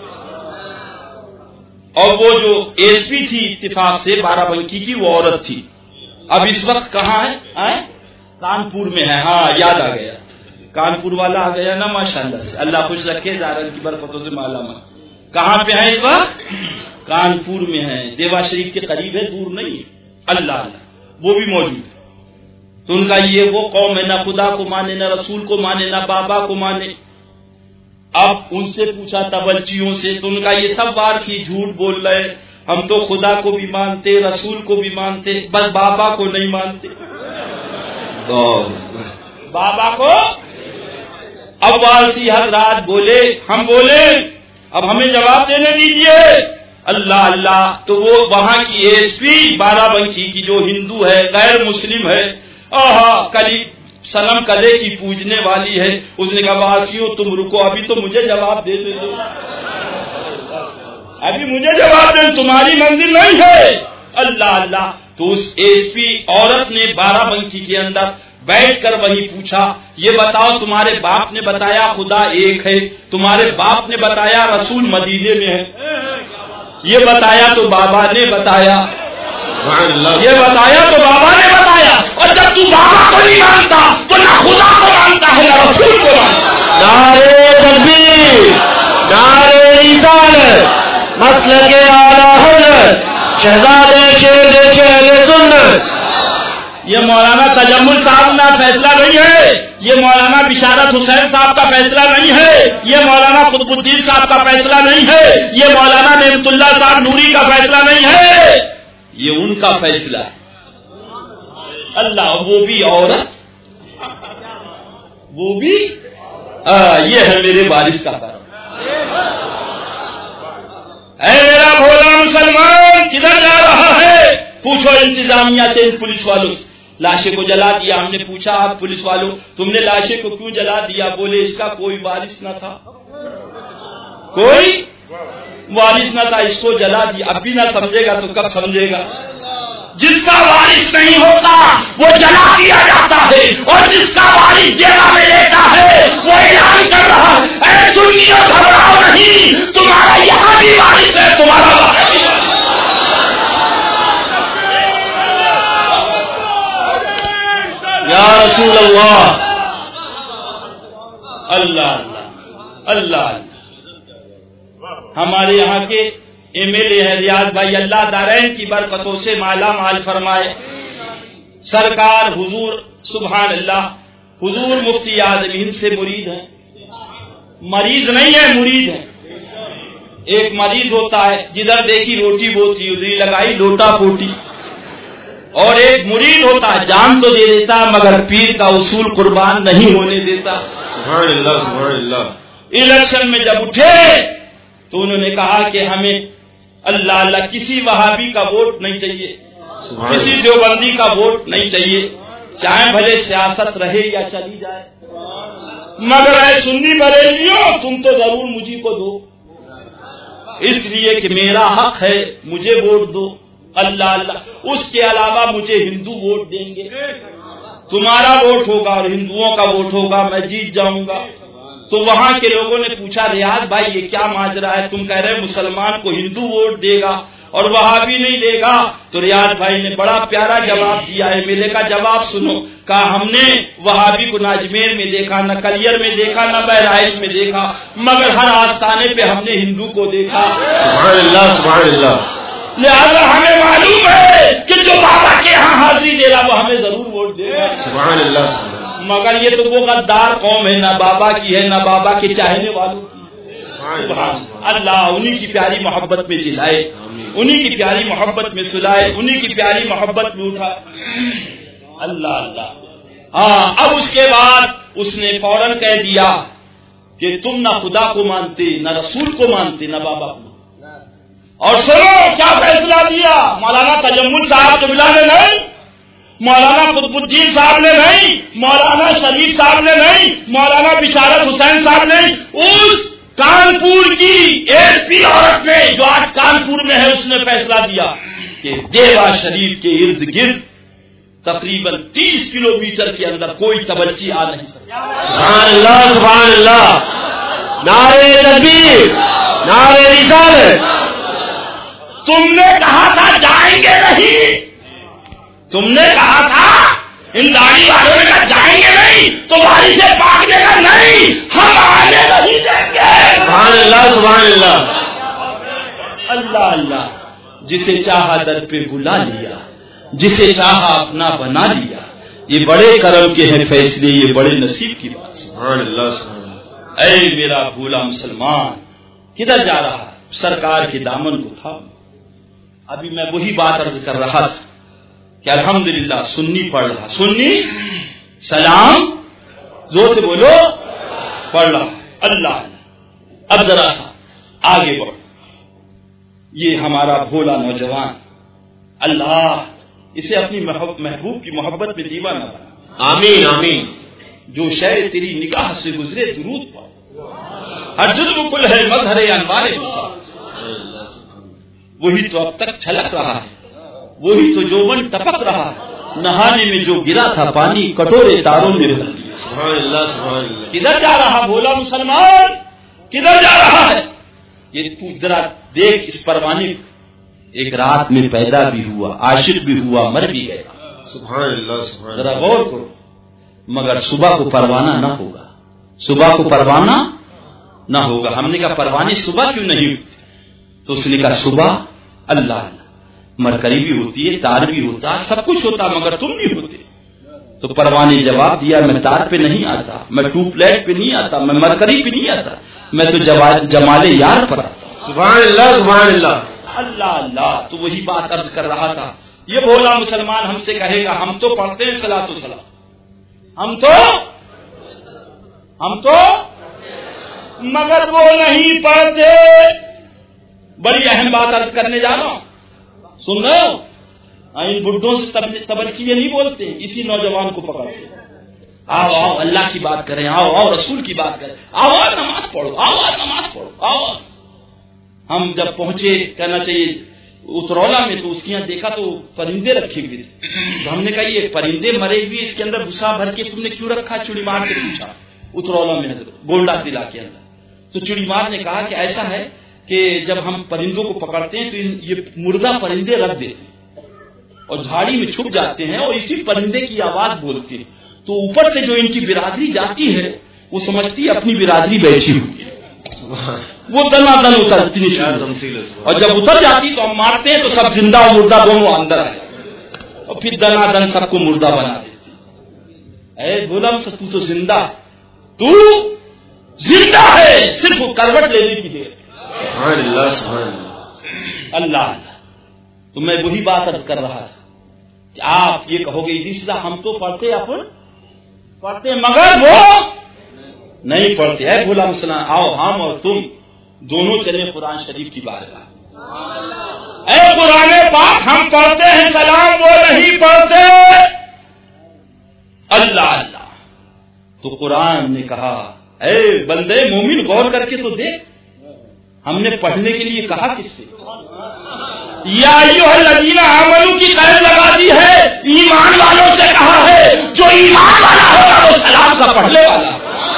اور وہ جو ایس پی تھی اتفاق سے بارہ بنکی کی, وہ عورت تھی. اب اس وقت کہاں ہے؟ کانپور میں ہے. ہاں یاد آ گیا, کانپور والا آ گیا نا, ماشاءاللہ سے اللہ خوش رکھے, زارن کی برکتوں سے مالا مال. کہاں پہ ہے اس وقت؟ کانپور میں ہے, دیوا شریف کے قریب ہے, دور نہیں. اللہ اللہ وہ بھی موجود ہے. تو ان کا یہ وہ قوم ہے نہ خدا کو مانے, نہ رسول کو مانے, نہ بابا کو مانے. اب ان سے پوچھا تبلچیوں سے, تو ان کا یہ سب وارثی جھوٹ بول رہے, ہم تو خدا کو بھی مانتے, رسول کو بھی مانتے, بس بابا کو نہیں مانتے. بابا کو. اب وارثی حضرات بولے, ہم بولے, اب ہمیں جواب دینے دیجیے. اللہ اللہ. تو وہ وہاں کی ایس پی بارہ بنکی کی جو ہندو ہے غیر مسلم ہے کلی سلم کدے کی پوجنے والی ہے, اس نے کہا واسیوں تم رکو ابھی تو مجھے جواب دے دو, ابھی مجھے جواب دیں, تمہاری منزل نہیں ہے. اللہ اللہ. تو اس ایس پی عورت نے بارہ بنکی کے اندر بیٹھ کر وہی پوچھا یہ بتاؤ تمہارے باپ نے بتایا خدا ایک ہے, تمہارے باپ نے بتایا رسول مدینے میں ہے, یہ بتایا تو بابا نے بتایا, یہ بتایا تو بابا نے بتایا, اور جب تو بابا کو نہیں مانتا تو نہ خدا کو مانتا ہے نہ رسول کو مانتا. نعرے تکبیر, نعرے رسالت, مسلک اعلی حضرت شہزادے شیر اہل سنت. یہ مولانا تجمل صاحب کا فیصلہ نہیں ہے, یہ مولانا بشارت حسین صاحب کا فیصلہ نہیں ہے, یہ مولانا قطب الدین صاحب کا فیصلہ نہیں ہے, یہ مولانا نعمت اللہ صاحب نوری کا فیصلہ نہیں ہے, یہ ان کا فیصلہ ہے. اللہ. وہ بھی عورت, وہ بھی یہ ہے میرے وارث کا کام. اے میرا بھولا مسلمان کدھر جا رہا ہے؟ پوچھو انتظامیہ سے, ان پولیس والوں سے. لاشے کو جلا دیا. ہم نے پوچھا آپ پولیس والوں تم نے لاشے کو کیوں جلا دیا؟ بولے اس کا کوئی وارث نہ تھا, کوئی وارث نہ تھا, اس کو جلا دیا. اب بھی نہ سمجھے گا تو کب سمجھے گا؟ جس کا وارث نہیں ہوتا وہ جلا دیا جاتا ہے, اور جس کا وارث جیلا میں لیتا ہے وہ اعلان کر رہا ہے اے سنیو گھبراؤ نہیں, تمہارا یہاں بھی وارث ہے, تمہارا وہاں بھی وارث. یا رسول اللہ. اللہ اللہ اللہ. ہمارے یہاں کے ایم ایل اے ہے ریاض بھائی, اللہ دارین کی برکتوں سے مالا مال فرمائے. سرکار حضور سبحان اللہ, حضور مفتی اعظم ہند سے مرید ہیں, مریض نہیں ہے مرید ہے. ایک مریض ہوتا ہے جدھر دیکھی روٹی بوتی ادھر لگائی لوٹا پوٹی, اور ایک مرید ہوتا ہے جان تو دے دیتا مگر پیر کا اصول قربان نہیں ہونے دیتا. سبحان اللہ سبحان اللہ. الیکشن میں جب اٹھے تو انہوں نے کہا کہ ہمیں اللہ اللہ کسی وہابی کا ووٹ نہیں چاہیے, کسی دیوبندی کا ووٹ نہیں چاہیے, چاہے بھلے سیاست رہے یا چلی جائے, مگر اے سنی بریلیوں تم تو ضرور مجھے کو دو, اس لیے کہ میرا حق ہے مجھے ووٹ دو. اللہ اللہ. اس کے علاوہ مجھے ہندو ووٹ دیں گے, تمہارا ووٹ ہوگا اور ہندوؤں کا ووٹ ہوگا, میں جیت جاؤں گا. تو وہاں کے لوگوں نے پوچھا ریاض بھائی یہ کیا ماجرا ہے, تم کہہ رہے مسلمان کو ہندو ووٹ دے گا اور وہابی نہیں دے گا؟ تو ریاض بھائی نے بڑا پیارا جواب دیا ہے. میلے کا جواب سنو. کہا ہم نے وہابی کو نہ اجمیر میں دیکھا, نہ کلیر میں دیکھا, نہ بہرائچ میں دیکھا, مگر ہر آستانے پہ ہم نے ہندو کو دیکھا. سبحان اللہ سبحان اللہ. لہذا ہمیں معلوم ہے کہ جو بابا کے یہاں حاضری دے رہا وہ ہمیں ضرور ووٹ دے گا. سبحان اللہ. مگر یہ تو وہ غدار قوم ہے, نہ بابا کی ہے نہ بابا کے چاہنے والوں کی. اللہ انہی کی پیاری محبت میں جلائے, انہی کی پیاری محبت میں سلائے, انہی کی پیاری محبت میں اٹھا. اللہ اللہ. ہاں اب اس کے بعد اس نے فوراً کہہ دیا کہ تم نہ خدا کو مانتے, نہ رسول کو مانتے, نہ بابا کو. اور سنو کیا فیصلہ دیا. مولانا تجمل صاحب قبلہ نے نہیں, مولانا قطب الدین صاحب نے نہیں, مولانا شریف صاحب نے نہیں, مولانا بشارت حسین صاحب نے, اس کانپور کی ایس پی عورت نے جو آج کانپور میں ہے اس نے فیصلہ دیا کہ دیوا شریف کے ارد گرد تقریباً 30 کلومیٹر کے اندر کوئی توجہ آ نہیں سکتی. سبحان اللہ سبحان اللہ. نعرے تکبیر, نعرے رسالت. تم نے کہا تھا جائیں گے نہیں, تم نے کہا تھا ان داڑھی والوں نے کہا جائیں گے نہیں تو باری سے پاکنے کا نہیں, ہم آنے نہیں دیں گے. سبحان اللہ سبحان اللہ. اللہ اللہ. جسے چاہا در پہ بلا لیا, جسے چاہا اپنا بنا لیا. یہ بڑے کرم کے ہیں فیصلے, یہ بڑے نصیب کی بات. سبحان اللہ سبحان اللہ. اے میرا بھولا مسلمان کدھر جا رہا؟ سرکار کے دامن کو تھا. ابھی میں وہی بات عرض کر رہا تھا کہ الحمدللہ سنی پڑھ رہا, سنی سلام زور سے بولو پڑھ رہا. اللہ اب ذرا سا آگے بڑھو. یہ ہمارا بھولا نوجوان اللہ اسے اپنی محبوب کی محبت میں دیوانہ بنا. آمین آمین. جو شے تیری نگاہ سے گزرے درود پڑھ. ہر جزو کل ہے مظہر انوار وصال. وہی تو اب تک چھلک رہا ہے, وہی تو جوبن ٹپک رہا ہے. نہانے میں جو گرا تھا پانی کٹورے تاروں میں بھر لیا. سبحان اللہ سبحان اللہ. کدھر جا رہا بھولا مسلمان, کدھر جا رہا ہے؟ یہ تو ذرا دیکھ اس پروانے کو. ایک رات میں پیدا بھی ہوا, عاشق بھی ہوا, مر بھی گیا. سبحان اللہ سبحان اللہ. ذرا غور کرو. مگر صبح کو پروانہ نہ ہوگا, صبح کو پروانہ نہ ہوگا. ہم نے کہا پروانے صبح کیوں نہیں ہوتے؟ تو اس نے کہا صبح اللہ مرکری بھی ہوتی ہے, تار بھی ہوتا, سب کچھ ہوتا, مگر تم نہیں ہوتے. تو پروانے جواب دیا میں تار پہ نہیں آتا, میں ٹیوب لائٹ پہ نہیں آتا, میں مرکری پہ نہیں آتا, میں تو جمال یار پر آتا. سبحان اللہ سبحان اللہ. اللہ اللہ. تو وہی بات عرض کر رہا تھا. یہ بولا مسلمان ہم سے کہے گا ہم تو پڑھتے ہیں صلاۃ و سلام, ہم تو مگر وہ نہیں پڑھتے. بڑی اہم بات عرض کرنے جا رہا ہوں, سن رہے ہو؟ ان بڈھوں سے تبرکیے نہیں بولتے, اسی نوجوان کو پکڑتے. آؤ آؤ اللہ کی بات کریں, آؤ آؤ رسول کی بات کریں, آؤ آؤ نماز پڑھو, آؤ آؤ نماز پڑھو, آؤ. ہم جب پہنچے کہنا چاہیے اترولا میں تو اس کے یہاں دیکھا تو پرندے رکھے ہوئے تھے. تو ہم نے کہا یہ پرندے مرے ہوئے اس کے اندر بھوسا بھر کے تم نے کیوں رکھا؟ چڑی مار کے پوچھا. اترولا میں گولڈا ضلع کے اندر. تو چڑی مار نے کہا کہ ایسا ہے کہ جب ہم پرندوں کو پکڑتے ہیں تو یہ مردہ پرندے رکھ دیتے ہیں اور جھاڑی میں چھپ جاتے ہیں اور اسی پرندے کی آواز بولتے ہیں. تو اوپر سے جو ان کی برادری جاتی ہے وہ سمجھتی ہے اپنی برادری بیٹھی ہوئی ہے, وہ دنا دن اترتی نہیں. اور جب اتر جاتی تو ہم مارتے ہیں تو سب زندہ اور مردہ دونوں اندر آ جاتے اور پھر دنا دن سب کو مردہ بنا دیتے. اے غلام تو تو زندہ, تو زندہ ہے, صرف کروٹ لینے کی دیر. سبحان اللہ سبحان اللہ. اللہ. تو میں وہی بات عرض کر رہا تھا کہ آپ یہ کہو گے ہم تو پڑھتے پڑھتے مگر وہ نہیں پڑھتے. ہے غلام سلام, آؤ ہم اور تم دونوں چلے قرآن شریف کی بارگاہ. اے قرآن پاک ہم پڑھتے ہیں سلام, وہ نہیں پڑھتے. اللہ اللہ. تو قرآن نے کہا اے بندے مومن غور کر کے تو دیکھ, ہم نے پڑھنے کے لیے کہا کس سے؟ یا ایھا الذین آمنوا کی قید لگا دی ہے, ایمان والوں سے کہا ہے. جو ایمان والا ہوگا وہ سلام کا پڑھنے والا.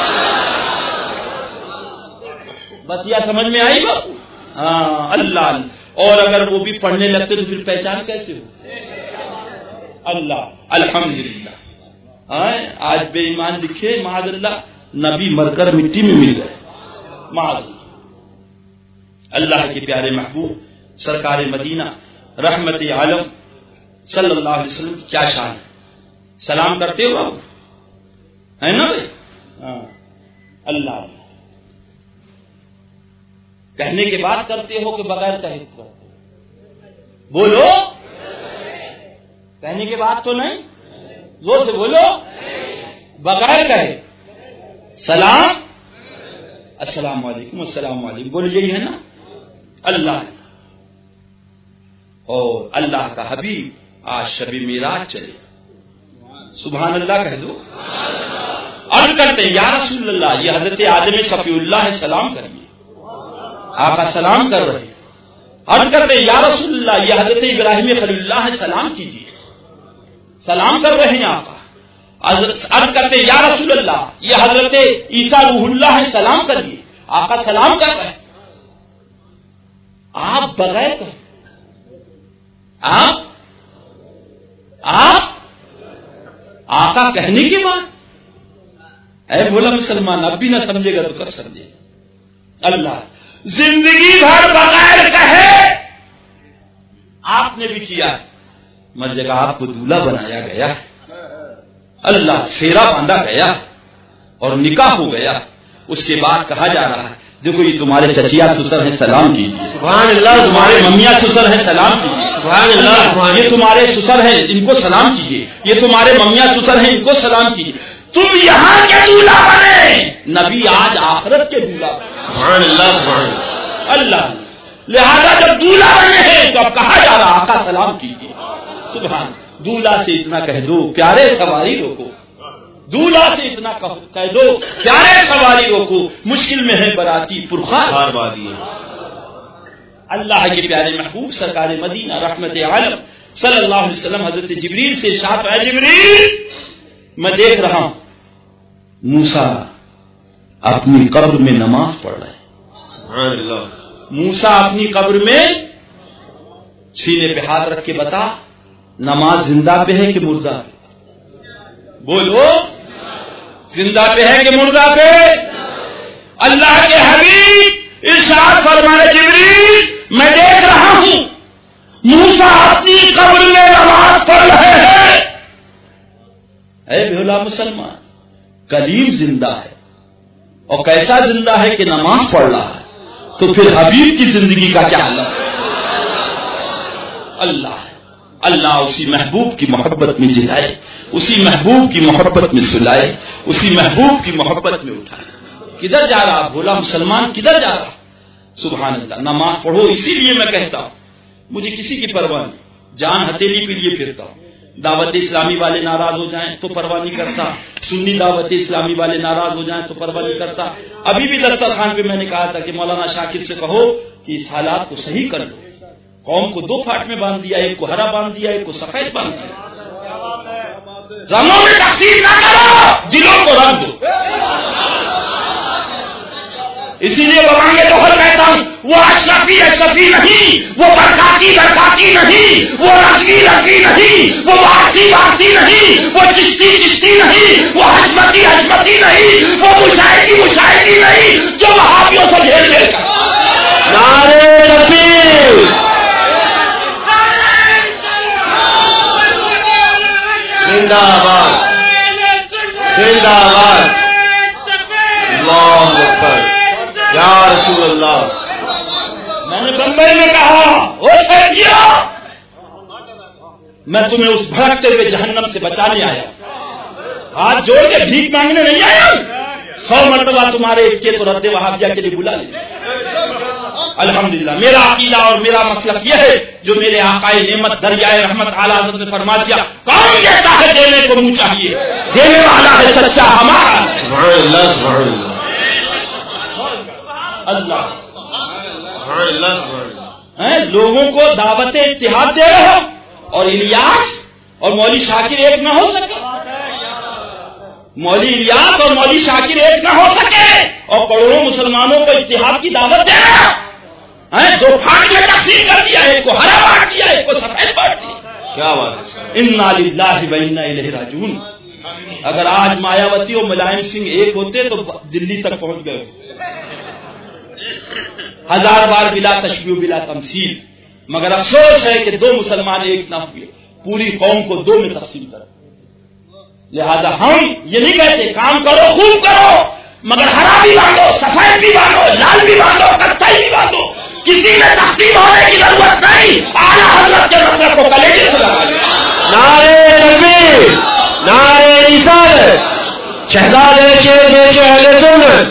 بس یہ سمجھ میں آئی بات؟ ہاں اللہ. اور اگر وہ بھی پڑھنے لگتے تو پھر پہچان کیسے ہو؟ اللہ. الحمدللہ. آج بے ایمان دکھے معاذ اللہ, نبی مر کر مٹی میں مل گئے معاذ اللہ. اللہ کے پیارے محبوب سرکار مدینہ رحمت عالم صلی اللہ علیہ وسلم کی کیا شان ہے. سلام کرتے ہو آپ ہے نا بھائی؟ اللہ. کہنے کے بعد کرتے ہو کہ بغیر کہے کرتے ہو؟ بولو. کہنے کے بعد تو نہیں, زور سے بولو. بغیر کہے سلام السلام علیکم السلام علیکم بولو, یہی ہے نا اللہ. اور اللہ کا حبیب آج شب معراج چلے, سبحان اللہ کہہ دو. عرض کرتے ہیں یا رسول اللہ, یہ حضرت آدم صفی اللہ ہے, سلام کریے. آقا سلام کر رہے ہیں. عرض کرتے ہیں یا رسول اللہ, یہ حضرت ابراہیم خلیل اللہ ہے, سلام کیجیے. سلام کر رہے ہیں آقا. عرض کرتے ہیں یا رسول اللہ, یہ حضرت عیسیٰ روح اللہ ہے, سلام کریے. آقا سلام کر رہے ہیں. آپ بغیر کہیں, آپ آقا کہنے کے بعد, اے بولا مسلمان اب بھی نہ سمجھے گا تو کب سمجھے. اللہ. زندگی بھر بغیر کہے آپ نے بھی کیا ہے, مر جگہ آپ کو دولہا بنایا گیا, اللہ پھیرا باندھا گیا اور نکاح ہو گیا. اس کے بعد کہا جا رہا ہے دیکھو یہ تمہارے چچیا سسر ہیں, سلام کیجیے. سبحان اللہ. تمہارے ممیاں سسر ہیں, سلام کیجیے. سبحان اللہ. یہ تمہارے سسر ہیں, ان کو سلام کیجیے. یہ تمہارے ممیاں سسر ہیں, ان کو سلام کیجیے. تم یہاں کے دولہا بنے, نبی آج آخرت کے دولہا بنے. سبحان اللہ سبحان اللہ. اللہ. لہذا جب دولہا بنے ہیں تو اب کہا جا رہا آقا سلام کیجیے. سبحان. دولہا سے اتنا کہہ دو پیارے سواری روکو. دولہا سے اتنا کہہ دو پیارے سواری روکو. مشکل میں ہے براتی پرخار بادی. اللہ کے پیارے محبوب سرکار مدینہ رحمت عالم صلی اللہ علیہ وسلم حضرت جبریل سے ارشاد ہے جبریل میں دیکھ رہا ہوں موسیٰ اپنی قبر میں نماز پڑھ رہے ہیں. سبحان اللہ. موسیٰ اپنی قبر میں سینے پہ ہاتھ رکھ کے بتا نماز زندہ پہ ہے کہ مردہ پہ؟ بولو زندہ پہ ہے کہ مردہ پہ؟ اللہ کے حبیب ارشاد فرمائے جبریل میں دیکھ رہا ہوں موسیٰ اپنی قبر میں نماز پڑھ رہے ہیں. اے بھولا مسلمان کلیم زندہ ہے اور کیسا زندہ ہے کہ نماز پڑھ رہا ہے تو پھر حبیب کی زندگی کا کیا حال ہے؟ اللہ اسی محبوب کی محبت میں جلائے, اسی محبوب کی محبت میں سلائے, اسی محبوب کی محبت میں اٹھائے. کدھر جا رہا بھولا مسلمان کدھر جا رہا؟ سبحان اللہ. نماز پڑھو. اسی لیے میں کہتا ہوں مجھے کسی کی پرواہ نہیں, جان ہتھیلی پہ لیے پھرتا ہوں. دعوت اسلامی والے ناراض ہو جائیں تو پرواہ نہیں کرتا, سنی دعوت اسلامی والے ناراض ہو جائیں تو پرواہ نہیں کرتا. ابھی بھی دسترخوان پہ میں نے کہا تھا کہ مولانا شاکر سے کہو کہ اس حالات کو صحیح کر لو. قوم کو دو پھاٹ میں باندھ دیا, ایک کو ہرا باندھ دیا, ایک کو سفید باندھ دیا. رنگوں میں تقسیم نہ کرو, دلوں کو رنگ دو. اسی لیے وہ مانگے تو ہر کہتا ہوں وہ اشرفی نہیں, وہ برکاتی نہیں, وہ رضوی نہیں, وہ واسی نہیں, وہ چشتی نہیں, وہ حشمتی نہیں, وہ مشاہدی نہیں جو وہابیوں سے گھیر لے کر. نعرے تکبیر, زندہ باد, زندہ باد, اللہ اکبر, یا رسول اللہ. میں نے بمبئی میں کہا او سیدیا میں تمہیں اس بھڑکتے ہوئے جہنم سے بچانے آیا, ہاتھ جوڑ کے بھیک مانگنے نہیں آیا. 100 مرتبہ تمہارے کے تو رد وہابیہ کے لیے بلا لیں. الحمدللہ میرا عقیدہ اور میرا مسلک یہ ہے جو میرے آقائے نعمت دریائے رحمت اعلیٰ حضرت نے فرما دیا, کون کہتا ہے دینے کو منہ چاہیے, دینے والا ہے سچا ہمارا. سبحان اللہ, سبحان اللہ, اللہ. لوگوں کو دعوت اتحاد دے رہے ہو اور الیاس اور مولوی شاکر ایک نہ ہو سکے, مولوی الیاس اور مولوی شاکر ایک نہ ہو سکے اور کروڑوں مسلمانوں کو اتحاد کی دعوت دے رہے ہو. دو پھاٹ میں تقسیم کر دیا, ایک کو ہرا بانٹ دیا, ایک کو سفید بانٹ دیا. کیا بات ہے. انا للہ و انا الیہ راجعون. اگر آج مایاوتی اور ملائم سنگھ ایک ہوتے تو دلی تک پہنچ گئے, 1000 بار بلا تشبیہ بلا تمثیل. مگر افسوس ہے کہ 2 مسلمان ایک نہ ہوئے, پوری قوم کو 2 میں تقسیم کر. لہذا ہم یہ نہیں کہتے کام کرو خوب کرو مگر ہرا بھی باندھو, سفید بھی باندھو, لال بھی باندھو, کتھائی بھی باندھو, کسی میں تقسیم ہونے کی ضرورت نہیں. اعلیٰ حضرت کے مسئلے کو کلیجے سے لگا. نعرے تکبیر, نعرے رسالت, شہزادے شیر دیش اہل سنت.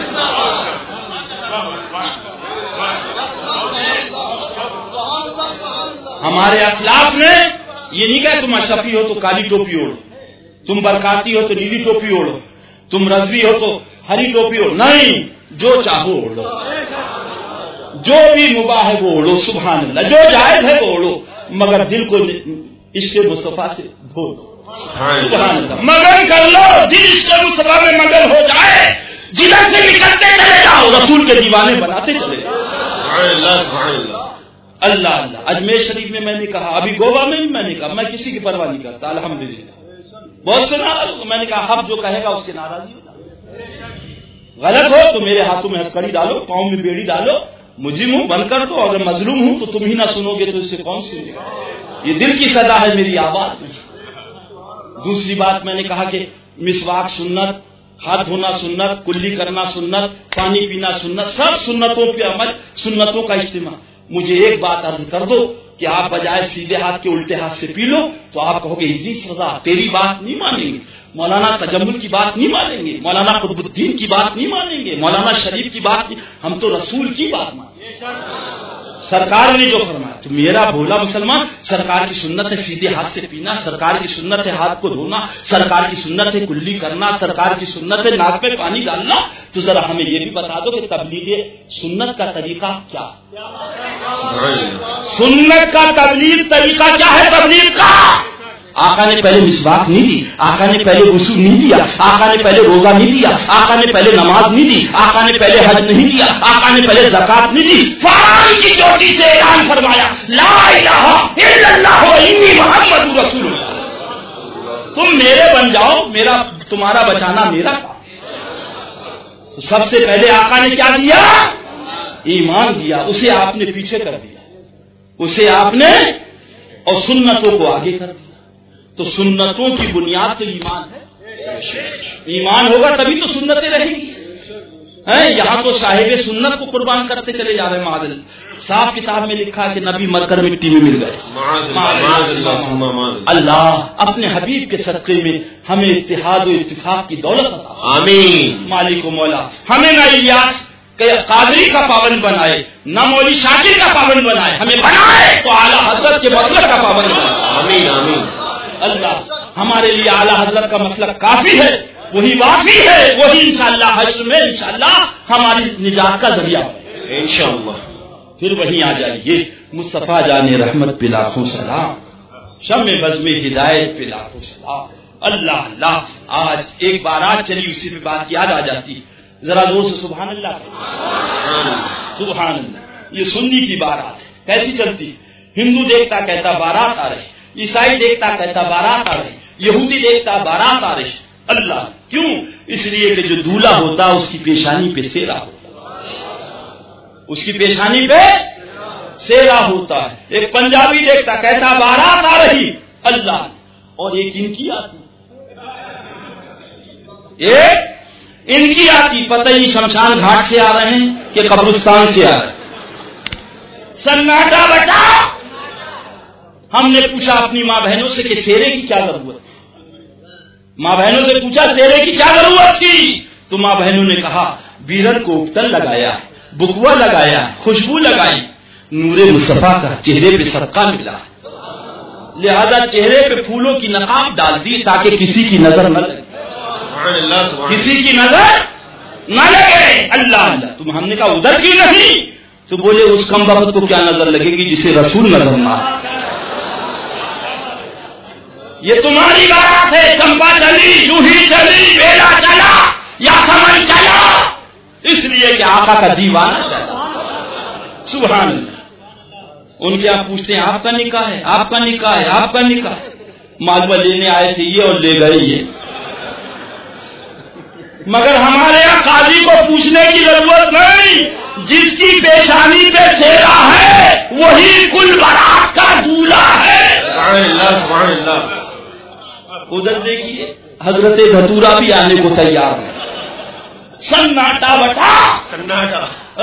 ہمارے اسلاف نے یہ نہیں کہا تم اشرفی ہو تو کالی ٹوپی اوڑھو, تم برکاتی ہو تو نیلی ٹوپی اوڑھو, تم رضوی ہو تو ہری ٹوپی اوڑھو. نہیں, جو چاہو اوڑھو, جو بھی مباح ہے وہ اوڑھو. سبحان اللہ. جو جائز ہے وہ اوڑھو مگر دل کو عشق مصطفیٰ سے دھو دو. سبحان اللہ. مگن کر لو, دل عشق مصطفیٰ میں مگن ہو جائے, جدھر سے نکلتے چلے جاؤ, رسول کے دیوانے بناتے چلے جاؤ. سبحان اللہ, سبحان اللہ. اللہ اللہ. اجمیر شریف میں نے کہا, ابھی گوا میں بھی میں نے کہا, میں کسی کی پرواہ نہیں کرتا الحمدللہ. بہت سے ناراض, میں نے کہا حق جو کہے گا اس کے ناراضی ہوگا. غلط ہو تو میرے ہاتھوں میں ہتھکڑی ڈالو, پاؤں میں بیڑی ڈالو, مجرم ہوں بند کر دو. اگر مظلوم ہوں تو تم ہی نہ سنو گے تو اس سے کون سنے گا. یہ دل کی صدا ہے, میری آواز نہیں. دوسری بات میں نے کہا کہ مسواک سنت, ہاتھ دھونا سنت, کلی کرنا سنت, پانی پینا سنت, سب سنتوں پہ عمل, سنتوں کا اجتماع. مجھے ایک بات عرض کر دو کہ آپ بجائے سیدھے ہاتھ کے الٹے ہاتھ سے پی لو تو آپ کہو گے ادریس رضا تیری بات نہیں مانیں گے, مولانا تجمل کی بات نہیں مانیں گے, مولانا قطب الدین کی بات نہیں مانیں گے, مولانا شریف کی بات نہیں, ہم تو رسول کی بات مانیں گے. سرکار نے جو فرمایا تو میرا بھولا مسلمان، سرکار کی سنت ہے سیدھے ہاتھ سے پینا، سرکار کی سنت ہے ہاتھ کو دھونا، سرکار کی سنت ہے کلی کرنا، سرکار کی سنت ہے ناک پہ پانی ڈالنا. تو ذرا ہمیں یہ بھی بتا دو کہ تبلیغ سنت کا طریقہ کیا، سنت کا تبلیغ طریقہ کیا ہے تبلیغ کا؟ آقا نے پہلے مسواک نہیں دی، آقا نے پہلے غسل نہیں دیا، آقا نے پہلے روزہ نہیں دیا، آقا نے پہلے نماز نہیں دی، آقا نے پہلے حج نہیں دیا، آقا نے پہلے زکات نہیں دی. فوراً کی چوٹی سے اعلان فرمایا لا الہ الا اللہ انی محمد رسول اللہ. تم میرے بن جاؤ، میرا تمہارا بچانا میرا. تو سب سے پہلے آقا نے کیا دیا؟ ایمان دیا. اسے آپ نے پیچھے کر دیا، اسے آپ نے اور سنتوں کو آگے کر دیا. تو سنتوں کی بنیاد تو ایمان ہے. ایمان ہوگا تبھی تو سنتیں رہیں گی. یہاں تو صاحب سنت کو قربان کرتے چلے جا رہے ہیں. معاذ اللہ، صاف کتاب میں لکھا کہ نبی مر کر مٹی میں مل گئے. اللہ اپنے حبیب کے صدقے میں ہمیں اتحاد و اتفاق کی دولت عطا. آمین. مالک و مولا ہمیں نہ الیاس قادری کا پابند بنائے، نہ مولوی شاکر کا پابند بنائے، ہمیں بنائے تو اعلیٰ حضرت کے مسلک کا پابند بنائے. آمین آمین. اللہ ہمارے لیے اعلیٰ حضرت کا مسلک کافی ہے، وہی وافی ہے، وہی انشاءاللہ حشر میں انشاءاللہ ہماری نجات کا ذریعہ انشاءاللہ. پھر وہیں آ جائیے مصطفیٰ جان رحمت پہ لاکھوں سلام، شمع بزم ہدایت پہ لاکھوں سلام. اللہ اللہ آج ایک بارات چلی، اسی پہ بات یاد آ جاتی. ذرا زور سے سبحان اللہ سبحان اللہ. یہ سنی کی بارات ہے، کیسی چلتی؟ ہندو دیکھتا کہتا بارات آ رہی، عیسائی دیکھتا کہتا بارات آ رہی، یہودی دیکھتا بارات آ رہی. اللہ کیوں؟ اس لیے کہ جو دولہا ہوتا اس کی پیشانی پہ سیرا ہوتا، اس کی پیشانی پہ سیرا ہوتا ہے. ایک پنجابی دیکھتا کہتا بارات آ رہی اللہ، اور ایک ان کی آتی، ایک ان کی آتی. پتہ ہی شمشان گھاٹ سے آ رہے ہیں کہ قبرستان سے آ رہے ہیں. سناٹا بچا. ہم نے پوچھا اپنی ماں بہنوں سے کہ چہرے کی کیا ضرورت؟ ماں بہنوں سے پوچھا چہرے کی کیا ضرورت تھی؟ تو ماں بہنوں نے کہا بیرن کو ابتل لگایا ہے، بکوا لگایا ہے، خوشبو لگائی، نور مصطفیٰ کا چہرے پہ صدقہ ملا، لہذا چہرے پہ پھولوں کی نقاب ڈال دی تاکہ کسی کی نظر نہ لگے، کسی کی نظر نہ لگے. اللہ اللہ. تم ہم نے کہا ادھر کی نہیں، تو بولے اس کم وقت کو کیا نظر لگے گی جسے رسول نظر نہ آئے. یہ تمہاری بات ہے. چمپا چلی، جوہی چلی، بیلا چلا یا سمن چلا، اس لیے کہ آقا کا دیوانہ چلا. سبحان اللہ. ان کے آپ پوچھتے ہیں آپ کا نکاح ہے، آپ کا نکاح ہے، آپ کا نکاح ہے. معلومہ لینے آئے تھے یہ اور لے گئے یہ. مگر ہمارے یہاں قاضی کو پوچھنے کی ضرورت نہیں، جس کی پیشانی پہ چہرہ ہے وہی کل بارات کا دولہا ہے. سبحان اللہ سبحان اللہ. ادھر دیکھیے حضرت دھتورا بھی آنے کو تیار ہے. سناٹا بٹا سناٹا.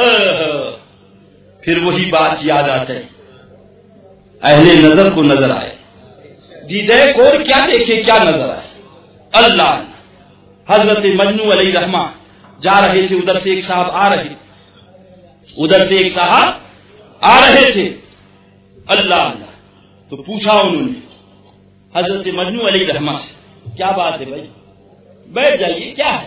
پھر وہی بات یاد آتی، اہل نظر کو نظر آئے، دیدے کور کیا دیکھے کیا نظر آئے. اللہ حضرت مجنو علیہ رحمہ جا رہے تھے، ادھر سے ایک صاحب آ رہے، ادھر سے ایک صاحب آ رہے تھے. اللہ اللہ. تو پوچھا انہوں نے حضرت مجنو علیہ رحمہ سے کیا بات ہے بھائی، بیٹھ جائیے کیا ہے.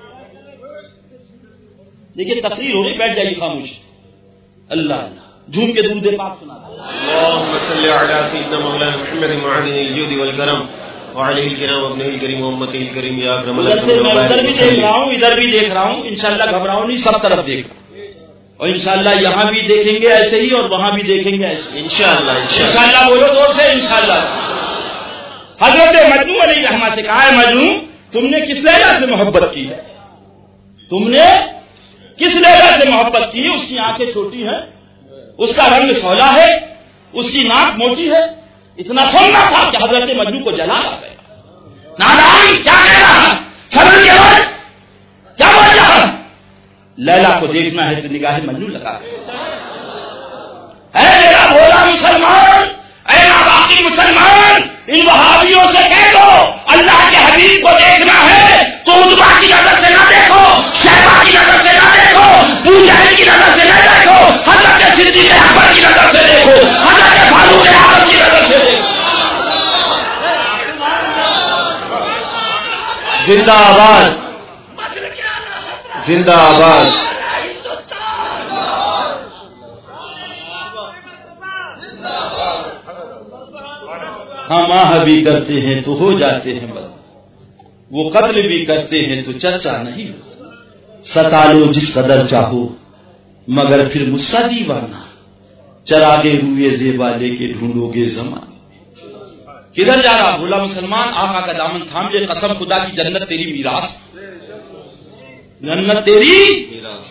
دیکھیے تقریر ہو رہی، بیٹھ جائیے خاموش. اللہ اللہ. جھوم کے درود پاک سنا. اللهم صل على سيدنا مولانا محمد معدن الجود والكرم وعليه الكرام ابنه الكريم وامته الكريم يا اكرم الاكرمين. میں ادھر بھی دیکھ رہا ہوں ادھر بھی دیکھ رہا ہوں، انشاءاللہ گھبراؤ نہیں، سب طرف دیکھ، اور انشاءاللہ یہاں بھی دیکھیں گے ایسے ہی اور وہاں بھی دیکھیں گے ایسے انشاءاللہ. انشاءاللہ بولو زور سے انشاءاللہ. حضرت مجنو علیہ رحمہ سے کہا ہے مجنو تم نے کس لیلا سے محبت کی ہے، تم نے کس لیلا سے محبت کی؟ اس کی آنکھیں چھوٹی ہیں، اس کا رنگ سولا ہے، اس کی ناک موٹی ہے. اتنا سننا تھا کہ حضرت مجنو کو جلا گیا. نادان کیا کہہ رہا، سمجھ کے بعد کیا بول رہا؟ لیلا کو دیکھنا ہے تو نگاہ مجنو لگا. اے میرا بھولا مسلمان، اے باقی مسلمان، ان وہابیوں سے کہہ دو اللہ کے حبیب کو دیکھنا ہے تو اتبا کی نظر سے نہ دیکھو، شیبہ کی نظر سے نہ دیکھو، ابو جہل کی نظر سے نہ دیکھو، حضرت صدیق اکبر کی زندہ آباد، زندہ آباد. ہم آہ بھی کرتے ہیں تو ہو جاتے ہیں بد، وہ قتل بھی کرتے ہیں تو چرچا نہیں. ستا لو جس قدر چاہو مگر پھر مجھ سا دیوانہ، چراغے روئے زیبا لے کے ڈھونڈو گے زمان. کدھر جا رہا بھولا مسلمان؟ آقا کا دامن تھام لے، قسم خدا کی جنت تیری میراث، جنت تیری میراث.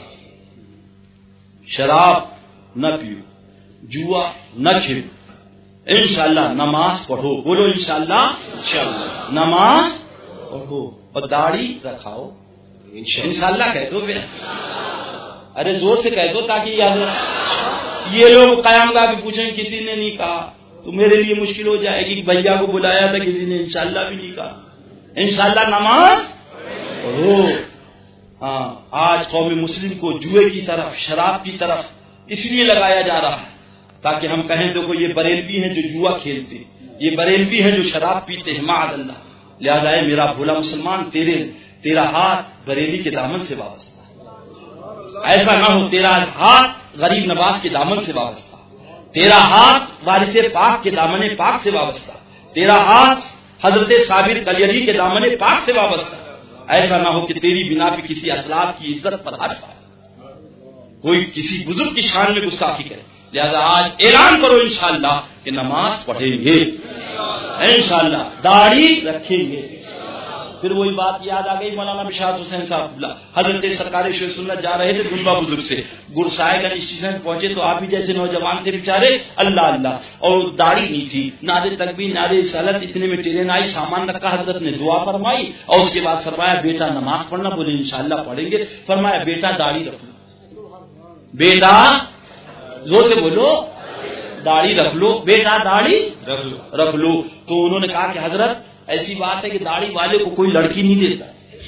شراب نہ پیو، جوا نہ کھیلو، انشاءاللہ نماز پڑھو. بولو انشاءاللہ، نماز پڑھو اور داڑھی رکھاؤ. انشاءاللہ کہہ دو پھر، ارے زور سے کہہ دو تاکہ یاد رہے. یہ لوگ قیام گاہ بھی پوچھیں کسی نے نہیں کہا تو میرے لیے مشکل ہو جائے گی. بھیا کو بلایا تھا کسی نے انشاءاللہ بھی نہیں کہا. انشاءاللہ نماز پڑھو. ہاں، آج قوم مسلم کو جوئے کی طرف، شراب کی طرف اس لیے لگایا جا رہا ہے تاکہ ہم کہیں دیکھو یہ بریلوی ہیں جو جوا کھیلتے، یہ بریلوی ہیں جو شراب پیتے ہیں. معاذ اللہ. لہذا ہے میرا بھولا مسلمان، تیرا ہاتھ بریلی کے دامن سے وابستہ. ایسا نہ ہو تیرا ہاتھ غریب نواز کے دامن سے وابستہ، تیرا ہاتھ وارث پاک کے دامن پاک سے وابستہ، تیرا ہاتھ حضرت صابر کلیری کے دامن پاک سے وابستہ. ایسا نہ ہو کہ تیری بنا پہ کسی اسلاف کی عزت پر حرف آئے، کوئی کسی بزرگ کی شان میں گستاخی کرے. لہذا آج اعلان کرو انشاءاللہ کہ نماز پڑھیں گے، انشاءاللہ داڑھی رکھیں گے. پھر وہی بات یاد آ گئی مولانا بشارت حسین صاحب اللہ حضرت سرکار شیخ سنت جا رہے تھے گنبا بزرگ سے، گرسائے گنج اسٹیشن پہنچے تو آپ ہی جیسے نوجوان تھے بیچارے، اللہ اللہ، اور داڑھی نہیں تھی. نعرے تکبیر نعرے رسالت، اتنے میں ٹرین آئی، سامان رکھا، حضرت نے دعا فرمائی اور اس کے بعد فرمایا بیٹا نماز پڑھنا. بولے انشاءاللہ پڑھیں گے. فرمایا بیٹا داڑھی رکھ لو، بیٹا زور سے بولو داڑھی رکھ لو، بیٹا داڑھی رکھ لو. تو انہوں نے کہا کہ حضرت ایسی بات ہے کہ داڑھی والے کو کوئی لڑکی نہیں دیتا،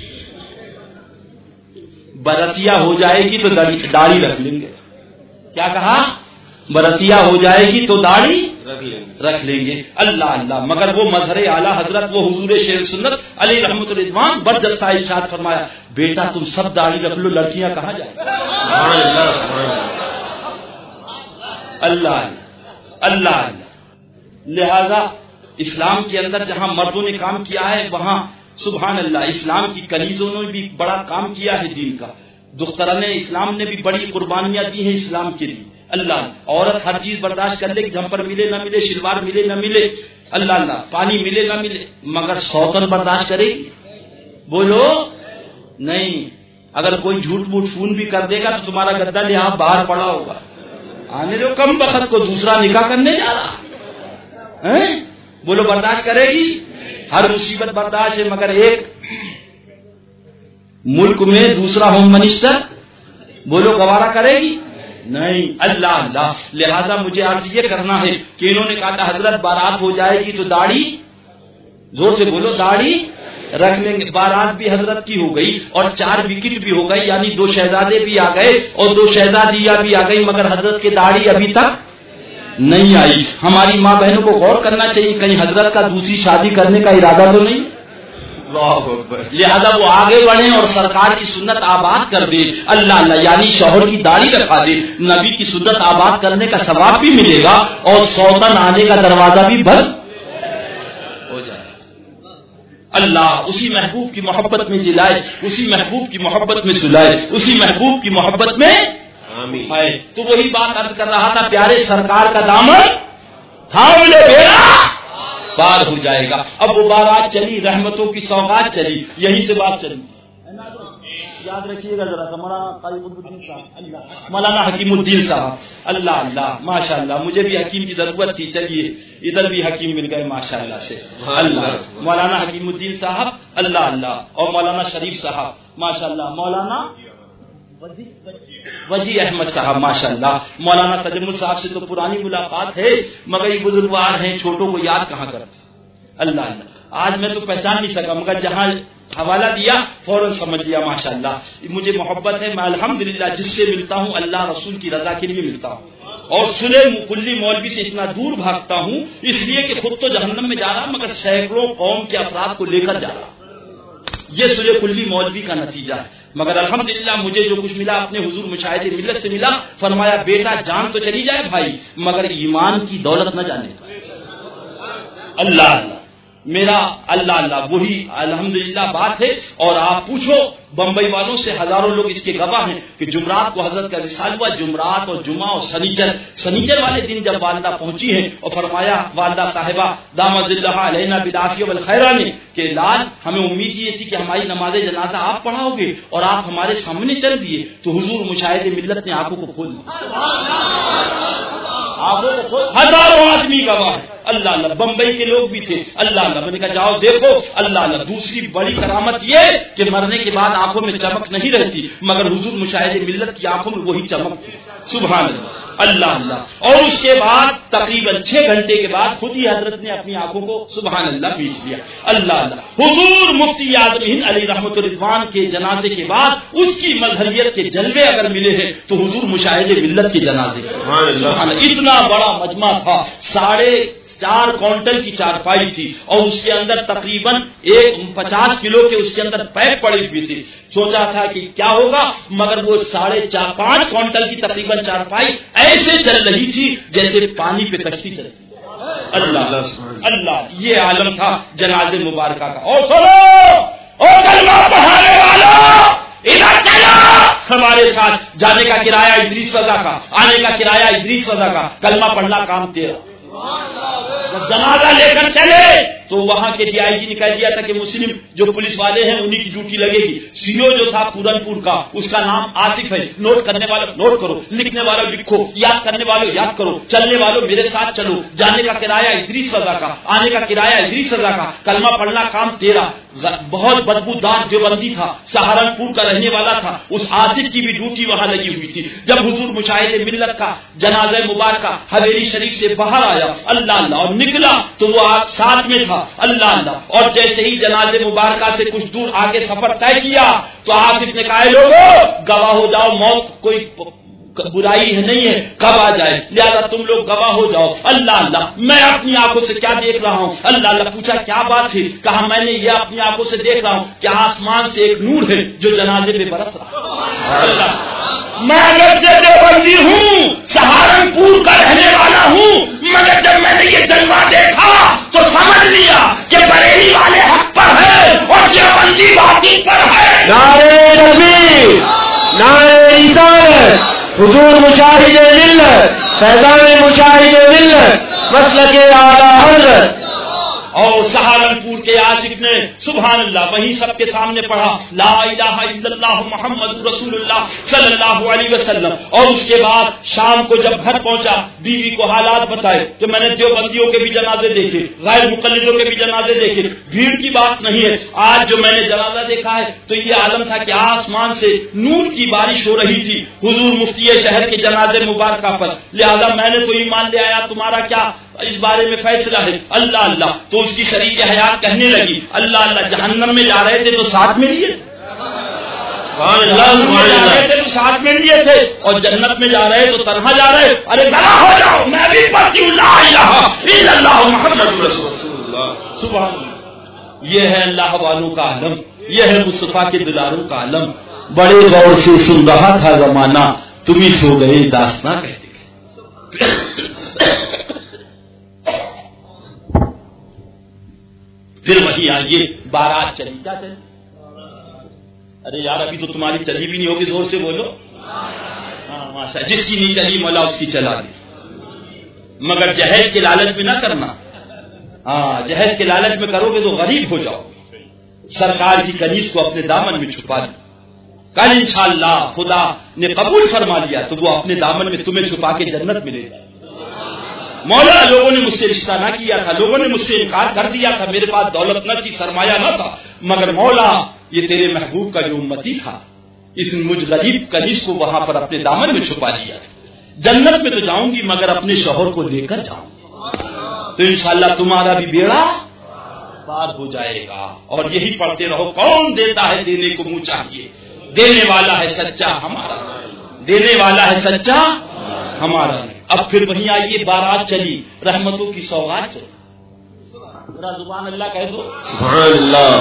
برتیا ہو جائے گی تو داڑھی رکھ لیں گے. کیا کہا؟ برتیا ہو جائے گی تو داڑھی رکھ لیں گے. اللہ اللہ. مگر وہ مظہر اعلیٰ حضرت وہ حضور شیخ سنت علی رحمت الرضوان برجستہ ارشاد فرمایا بیٹا تم سب داڑھی رکھ لو، لڑکیاں کہاں جائیں. اللہ اللہ. لہذا اسلام کے اندر جہاں مردوں نے کام کیا ہے وہاں سبحان اللہ اسلام کی کنیزوں نے بھی بڑا کام کیا ہے دین کا. دختران اسلام نے بھی بڑی قربانیاں دی ہیں اسلام کے لیے. اللہ. عورت ہر چیز برداشت کر لے کہ جھمپر ملے نہ ملے، شلوار ملے نہ ملے، اللہ اللہ، پانی ملے نہ ملے، مگر سوتن برداشت کرے گی؟ بولو نہیں. اگر کوئی جھوٹ موٹ فون بھی کر دے گا تو تمہارا گدا لحاظ باہر پڑا ہوگا. آنے دو کم بخت کو، دوسرا نکاح کرنے جا رہا ہے. بولو برداشت کرے گی؟ ہر مصیبت برداشت ہے، مگر ایک ملک میں دوسرا ہوم منسٹر بولو گوارا کرے گی؟ نہیں. اللہ اللہ. لہذا مجھے آج یہ کرنا ہے کہ انہوں نے کہا تھا حضرت بارات ہو جائے گی تو داڑھی، زور سے بولو داڑھی رکھ لیں گے. بارات بھی حضرت کی ہو گئی اور 4 وکٹ بھی ہو گئی، یعنی 2 شہزادے بھی آ گئے اور 2 شہزادیاں بھی آ گئی، مگر حضرت کی داڑھی ابھی تک نہیں آئی. ہماری ماں بہنوں کو غور کرنا چاہیے کہیں حضرت کا دوسری شادی کرنے کا ارادہ تو نہیں. لہذا وہ آگے بڑھیں اور سرکار کی سنت آباد کر دے. اللہ اللہ. یعنی شوہر کی داڑھی رکھا دے، نبی کی سنت آباد کرنے کا ثواب بھی ملے گا اور سوتن آنے کا دروازہ بھی بند ہو جائے. اللہ اسی محبوب کی محبت میں جلائے، اسی محبوب کی محبت میں سلائے، اسی محبوب کی محبت میں آئے. تو وہی بات عرض کر رہا تھا، پیارے سرکار کا دامن تھام لے بیڑا پار ہو جائے گا. اب وہ بارات چلی، رحمتوں کی سوغات چلی، یہیں سے بات چلی. یاد رکھیے گا ذرا سا مولانا قائم الدین صاحب، اللہ مولانا حکیم الدین صاحب، اللہ اللہ ماشاء اللہ. مجھے بھی حکیم کی ضرورت تھی، چلیے ادھر بھی حکیم مل گئے ماشاء اللہ سے. اللہ مولانا حکیم الدین صاحب، اللہ اللہ، اور مولانا شریف صاحب ماشاء اللہ، مولانا وجی احمد صاحب ماشاء اللہ. مولانا تجمل صاحب سے تو پرانی ملاقات ہے، مگر یہ بزرگوار ہیں، چھوٹوں کو یاد کہاں کرتے. اللہ اللہ. آج میں تو پہچان نہیں سکا، مگر جہاں حوالہ دیا فوراً سمجھ لیا ماشاء اللہ. مجھے محبت ہے، میں الحمدللہ جس سے ملتا ہوں اللہ رسول کی رضا کے لیے ملتا ہوں، اور سلے کلی مولوی سے اتنا دور بھاگتا ہوں اس لیے کہ خود تو جہنم میں جا رہا مگر سینکڑوں قوم کے افراد کو لے کر جا رہا. یہ صلح کلی مولوی کا نتیجہ ہے. مگر الحمدللہ مجھے جو کچھ ملا اپنے حضور مشاہد ملت سے ملا. فرمایا بیٹا جان تو چلی جائے بھائی مگر ایمان کی دولت نہ جانے. اللہ اللہ میرا اللہ اللہ وہی الحمدللہ بات ہے. اور آپ پوچھو بمبئی والوں سے، ہزاروں لوگ اس کے گواہ ہیں کہ جمعرات کو حضرت کا وصال ہوا. جمعرات اور جمعہ اور سنیچر والے دن جب والدہ پہنچی ہے اور فرمایا والدہ صاحبہ دامت اللہ علینا بالعافیہ والخیرہ نے کہ لال ہمیں امید یہ تھی کہ ہماری نماز جنازہ آپ پڑھاؤ گے اور آپ ہمارے سامنے چل دیے. تو حضور مشاہد ملت نے آنکھوں کو کھول دیا. ہزاروں آدمی گواہ ہے. اللہ اللہ بمبئی کے لوگ بھی تھے. اللہ اللہ میں نے کہا جاؤ دیکھو. اللہ اللہ دوسری بڑی کرامت یہ کہ مرنے کے بعد آنکھوں میں چمک نہیں رہتی مگر حضور مشاہد ملت کی آنکھوں میں وہی چمک تھی. سبحان اللہ اللہ اللہ. اور اس کے بعد تقریباً 6 گھنٹے کے بعد خود ہی حضرت نے اپنی آنکھوں کو سبحان اللہ بیچ دیا. اللہ اللہ حضور مفتی اعظم ہند علی رحمت الرضوان کے جنازے کے بعد اس کی مظہریت کے جلوے اگر ملے ہیں تو حضور مشاہد ملت کے جنازے. سبحان اللہ اتنا بڑا مجمع تھا. 4.5 کوئنٹل کی چارپائی تھی اور اس کے اندر تقریباً 50 کلو کے اس کے اندر پیک پڑی ہوئی تھی. سوچا تھا کہ کیا ہوگا مگر وہ 5.5 کوئنٹل کی تقریباً چارپائی ایسے چل رہی تھی جیسے پانی پہ کشتی چلتی. اللہ اللہ یہ عالم تھا جنازے مبارکہ کا. اور سنو او کلمہ پڑھانے والوں ادھر چلا. ہمارے ساتھ جانے کا کرایہ ادریس رضا کا، آنے کا کرایہ ادریس رضا کا. کلمہ پڑھنا کام تیرا. جب جنازہ لے کر چلے تو وہاں کے ڈی آئی جی نے کہہ دیا تھا کہ مسلم جو پولیس والے ہیں انہی کی ڈیوٹی لگے گی. سی او جو تھا پورنپور کا اس کا نام آصف ہے. نوٹ کرنے والوں نوٹ کرو، لکھنے والوں لکھو، یاد کرنے والوں یاد کرو، چلنے والوں میرے ساتھ چلو. جانے کا کرایہ ادریس رضا کا، آنے کا کرایہ ادریس رضا کا. کلمہ پڑھنا کام تیرا. بہت بدبودار دیوبندی تھا، سہارنپور کا رہنے والا تھا. اس آصف کی بھی ڈیوٹی وہاں لگی ہوئی تھی. جب حضور مشاہد ملت کا جنازہ مبارکہ حویلی شریف سے باہر آیا اللہ اللہ اور نکلا تو وہ ساتھ میں تھا. اللہ اللہ اور جیسے ہی جنازے مبارکہ سے کچھ دور آگے سفر طے کیا تو آصف نے کہا لوگوں گواہ ہو جاؤ، موت کوئی برائی ہے نہیں ہے، کب آ جائے، لہذا تم لوگ گواہ ہو جاؤ. اللہ اللہ میں اپنی آنکھوں سے کیا دیکھ رہا ہوں. اللہ اللہ پوچھا کیا بات ہے؟ کہا میں نے یہ اپنی آنکھوں سے دیکھ رہا ہوں کہ آسمان سے ایک نور ہے جو جنازے پہ برس رہا. اللہ میں اگرچہ دیوبندی ہوں، سہارنپور کا رہنے والا ہوں، مگر جب میں نے یہ جلوہ دیکھا تو سمجھ لیا کہ بریلی والے حق پر ہے اور دیوبندی باطل پر ہے. نعرہ تکبیر، نعرہ رسالت، حضور مشاہد ملت، فیضان مشاہد ملت، مسلک اعلیٰ حضرت. اور سہارنپور کے عاشق نے سبحان اللہ وہی سب کے سامنے پڑھا لا الہ الا اللہ محمد رسول اللہ صلی اللہ علیہ وسلم. اور اس کے بعد شام کو جب گھر پہنچا بیوی کو حالات بتائے کہ میں نے دیوبندیوں کے بھی جنازے دیکھے، غیر مقلدوں کے بھی جنازے دیکھے. بھیڑ کی بات نہیں ہے، آج جو میں نے جنازہ دیکھا ہے تو یہ عالم تھا کہ آسمان سے نور کی بارش ہو رہی تھی حضور مفتی شہر کے جنازے مبارکہ پر. لہذا میں نے تو ایمان لے آیا، تمہارا کیا اس بارے میں فیصلہ ہے؟ اللہ اللہ تو اس کی شریک حیات کہنے لگی اللہ اللہ جہنم میں جا رہے تھے تو ساتھ میں لیے تو ساتھ میں لیے تھے اور جنت میں جا رہے تو تنہا جا رہے. ارے گواہ ہو جاؤ میں بھی پڑھتی ہوں لا الہ الا اللہ محمد رسول اللہ. سبحان اللہ یہ ہے اللہ والوں کا عالم، یہ ہے مصطفیٰ کے دلاروں کا عالم. بڑے غور سے سن رہا تھا زمانہ تم ہی سو گئے داستاں کہتے گئے. پھر وہی آئیے بارات چلی. کیا چلی؟ ارے یار ابھی تو تمہاری چلی بھی نہیں ہوگی، زور سے بولو. ہاں ماشاء، جس کی نہیں چلی مولا اس کی چلا دی. مگر جہیز کے لالچ میں نہ کرنا. ہاں جہیز کے لالچ میں کرو گے تو غریب ہو جاؤ. سرکار کی کنیز کو اپنے دامن میں چھپا لی. کل انشاءاللہ خدا نے قبول فرما لیا تو وہ اپنے دامن میں تمہیں چھپا کے جنت میں لے جائے. مولا لوگوں نے مجھ سے رشتہ نہ کیا تھا، لوگوں نے مجھ سے انکار کر دیا تھا، میرے پاس دولت نہ تھی، سرمایہ نہ تھا، مگر مولا یہ تیرے محبوب کا جو امتی تھا اس مجھ غریب کنیز کو وہاں پر اپنے دامن میں چھپا دیا. جنت میں تو جاؤں گی مگر اپنے شوہر کو لے کر جاؤں تو انشاءاللہ تمہارا بھی بیڑا پار ہو جائے گا. اور یہی پڑھتے رہو کون دیتا ہے دینے کو منہ چاہیے، دینے والا ہے سچا ہمارا، دینے والا ہے سچا ہمارا. اب پھر وہیں آئیے بارات چلی، رحمتوں کی سوغات چلی. ذرا زبان اللہ کہہ دو. سبحان اللہ.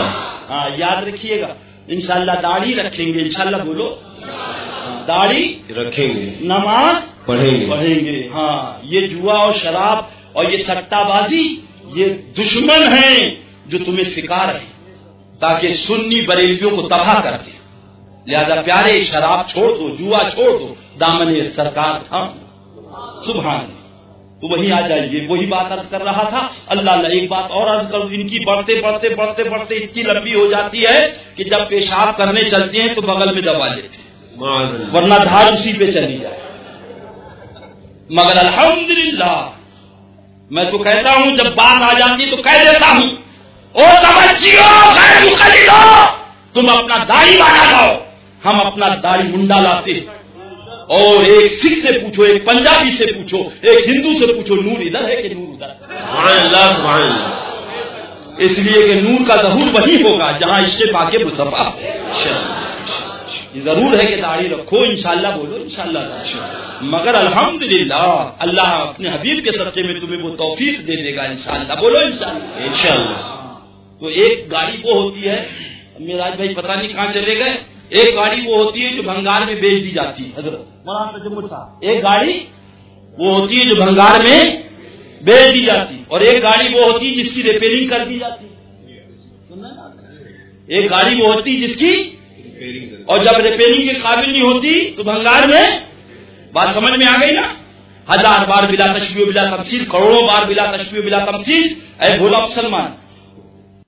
ہاں یاد رکھیے گا انشاءاللہ داڑھی رکھیں گے, انشاءاللہ بولو داڑھی رکھیں گے, نماز پڑھیں گے. ہاں یہ جوا اور شراب اور یہ سٹہ بازی یہ دشمن ہیں جو تمہیں سکھا رہے ہیں تاکہ سنی بریلویوں کو تباہ کر دیں. لہذا پیارے شراب چھوڑ دو, جوا چھوڑ دو, دامن سرکار تھام. سبحان اللہ. تو وہی آ جائیے, وہی بات عرض کر رہا تھا. اللہ ایک بات اور عرض کروں, ان کی بڑھتے بڑھتے بڑھتے بڑھتے اتنی لمبی ہو جاتی ہے کہ جب پیشاب کرنے چلتے ہیں تو بغل میں دبا لیتے ہیں ورنہ دھار اسی پہ چلی جائے. مگر الحمدللہ میں تو کہتا ہوں جب بات آ جاتی تو کہہ دیتا ہوں او توجیو غیر مقلدو, تم اپنا داڑھی بنا لاؤ, ہم اپنا داڑھی منڈا لاتے ہیں. اور ایک سکھ سے پوچھو, ایک پنجابی سے پوچھو, ایک ہندو سے پوچھو, نور ادھر ہے کہ نور ادھر ہے؟ سبحان اللہ سبحان اللہ. اس لیے کہ نور کا ظہور وہی ہوگا جہاں عشق پاک مصطفیٰ. یہ ضرور ہے کہ داڑھی رکھو, انشاءاللہ بولو انشاءاللہ. مگر الحمدللہ اللہ اپنے حبیب کے صدقے میں تمہیں وہ توفیق دے دے گا انشاءاللہ. بولو انشاءاللہ. انشاءاللہ. تو ایک گاڑی وہ ہوتی ہے, میراج بھائی پتہ نہیں کہاں چلے گئے, ایک گاڑی وہ ہوتی ہے جو بھنگار میں بیچ دی جاتی ہے. حضرت ایک گاڑی وہ ہوتی ہے جو بھنگار میں بیچ دی جاتی, اور ایک گاڑی وہ ہوتی ہے جس کی ریپیئرنگ کر دی جاتی. ایک گاڑی وہ ہوتی ہے جس کی, اور جب ریپیئرنگ کے قابل نہیں ہوتی تو بھنگار میں. بات سمجھ میں آ گئی نا؟ 1000 بار بلا تشبیہ بلا تمثیل, کروڑوں بار بلا تشبیہ بلا تمثیل. اے بھولا مسلمان,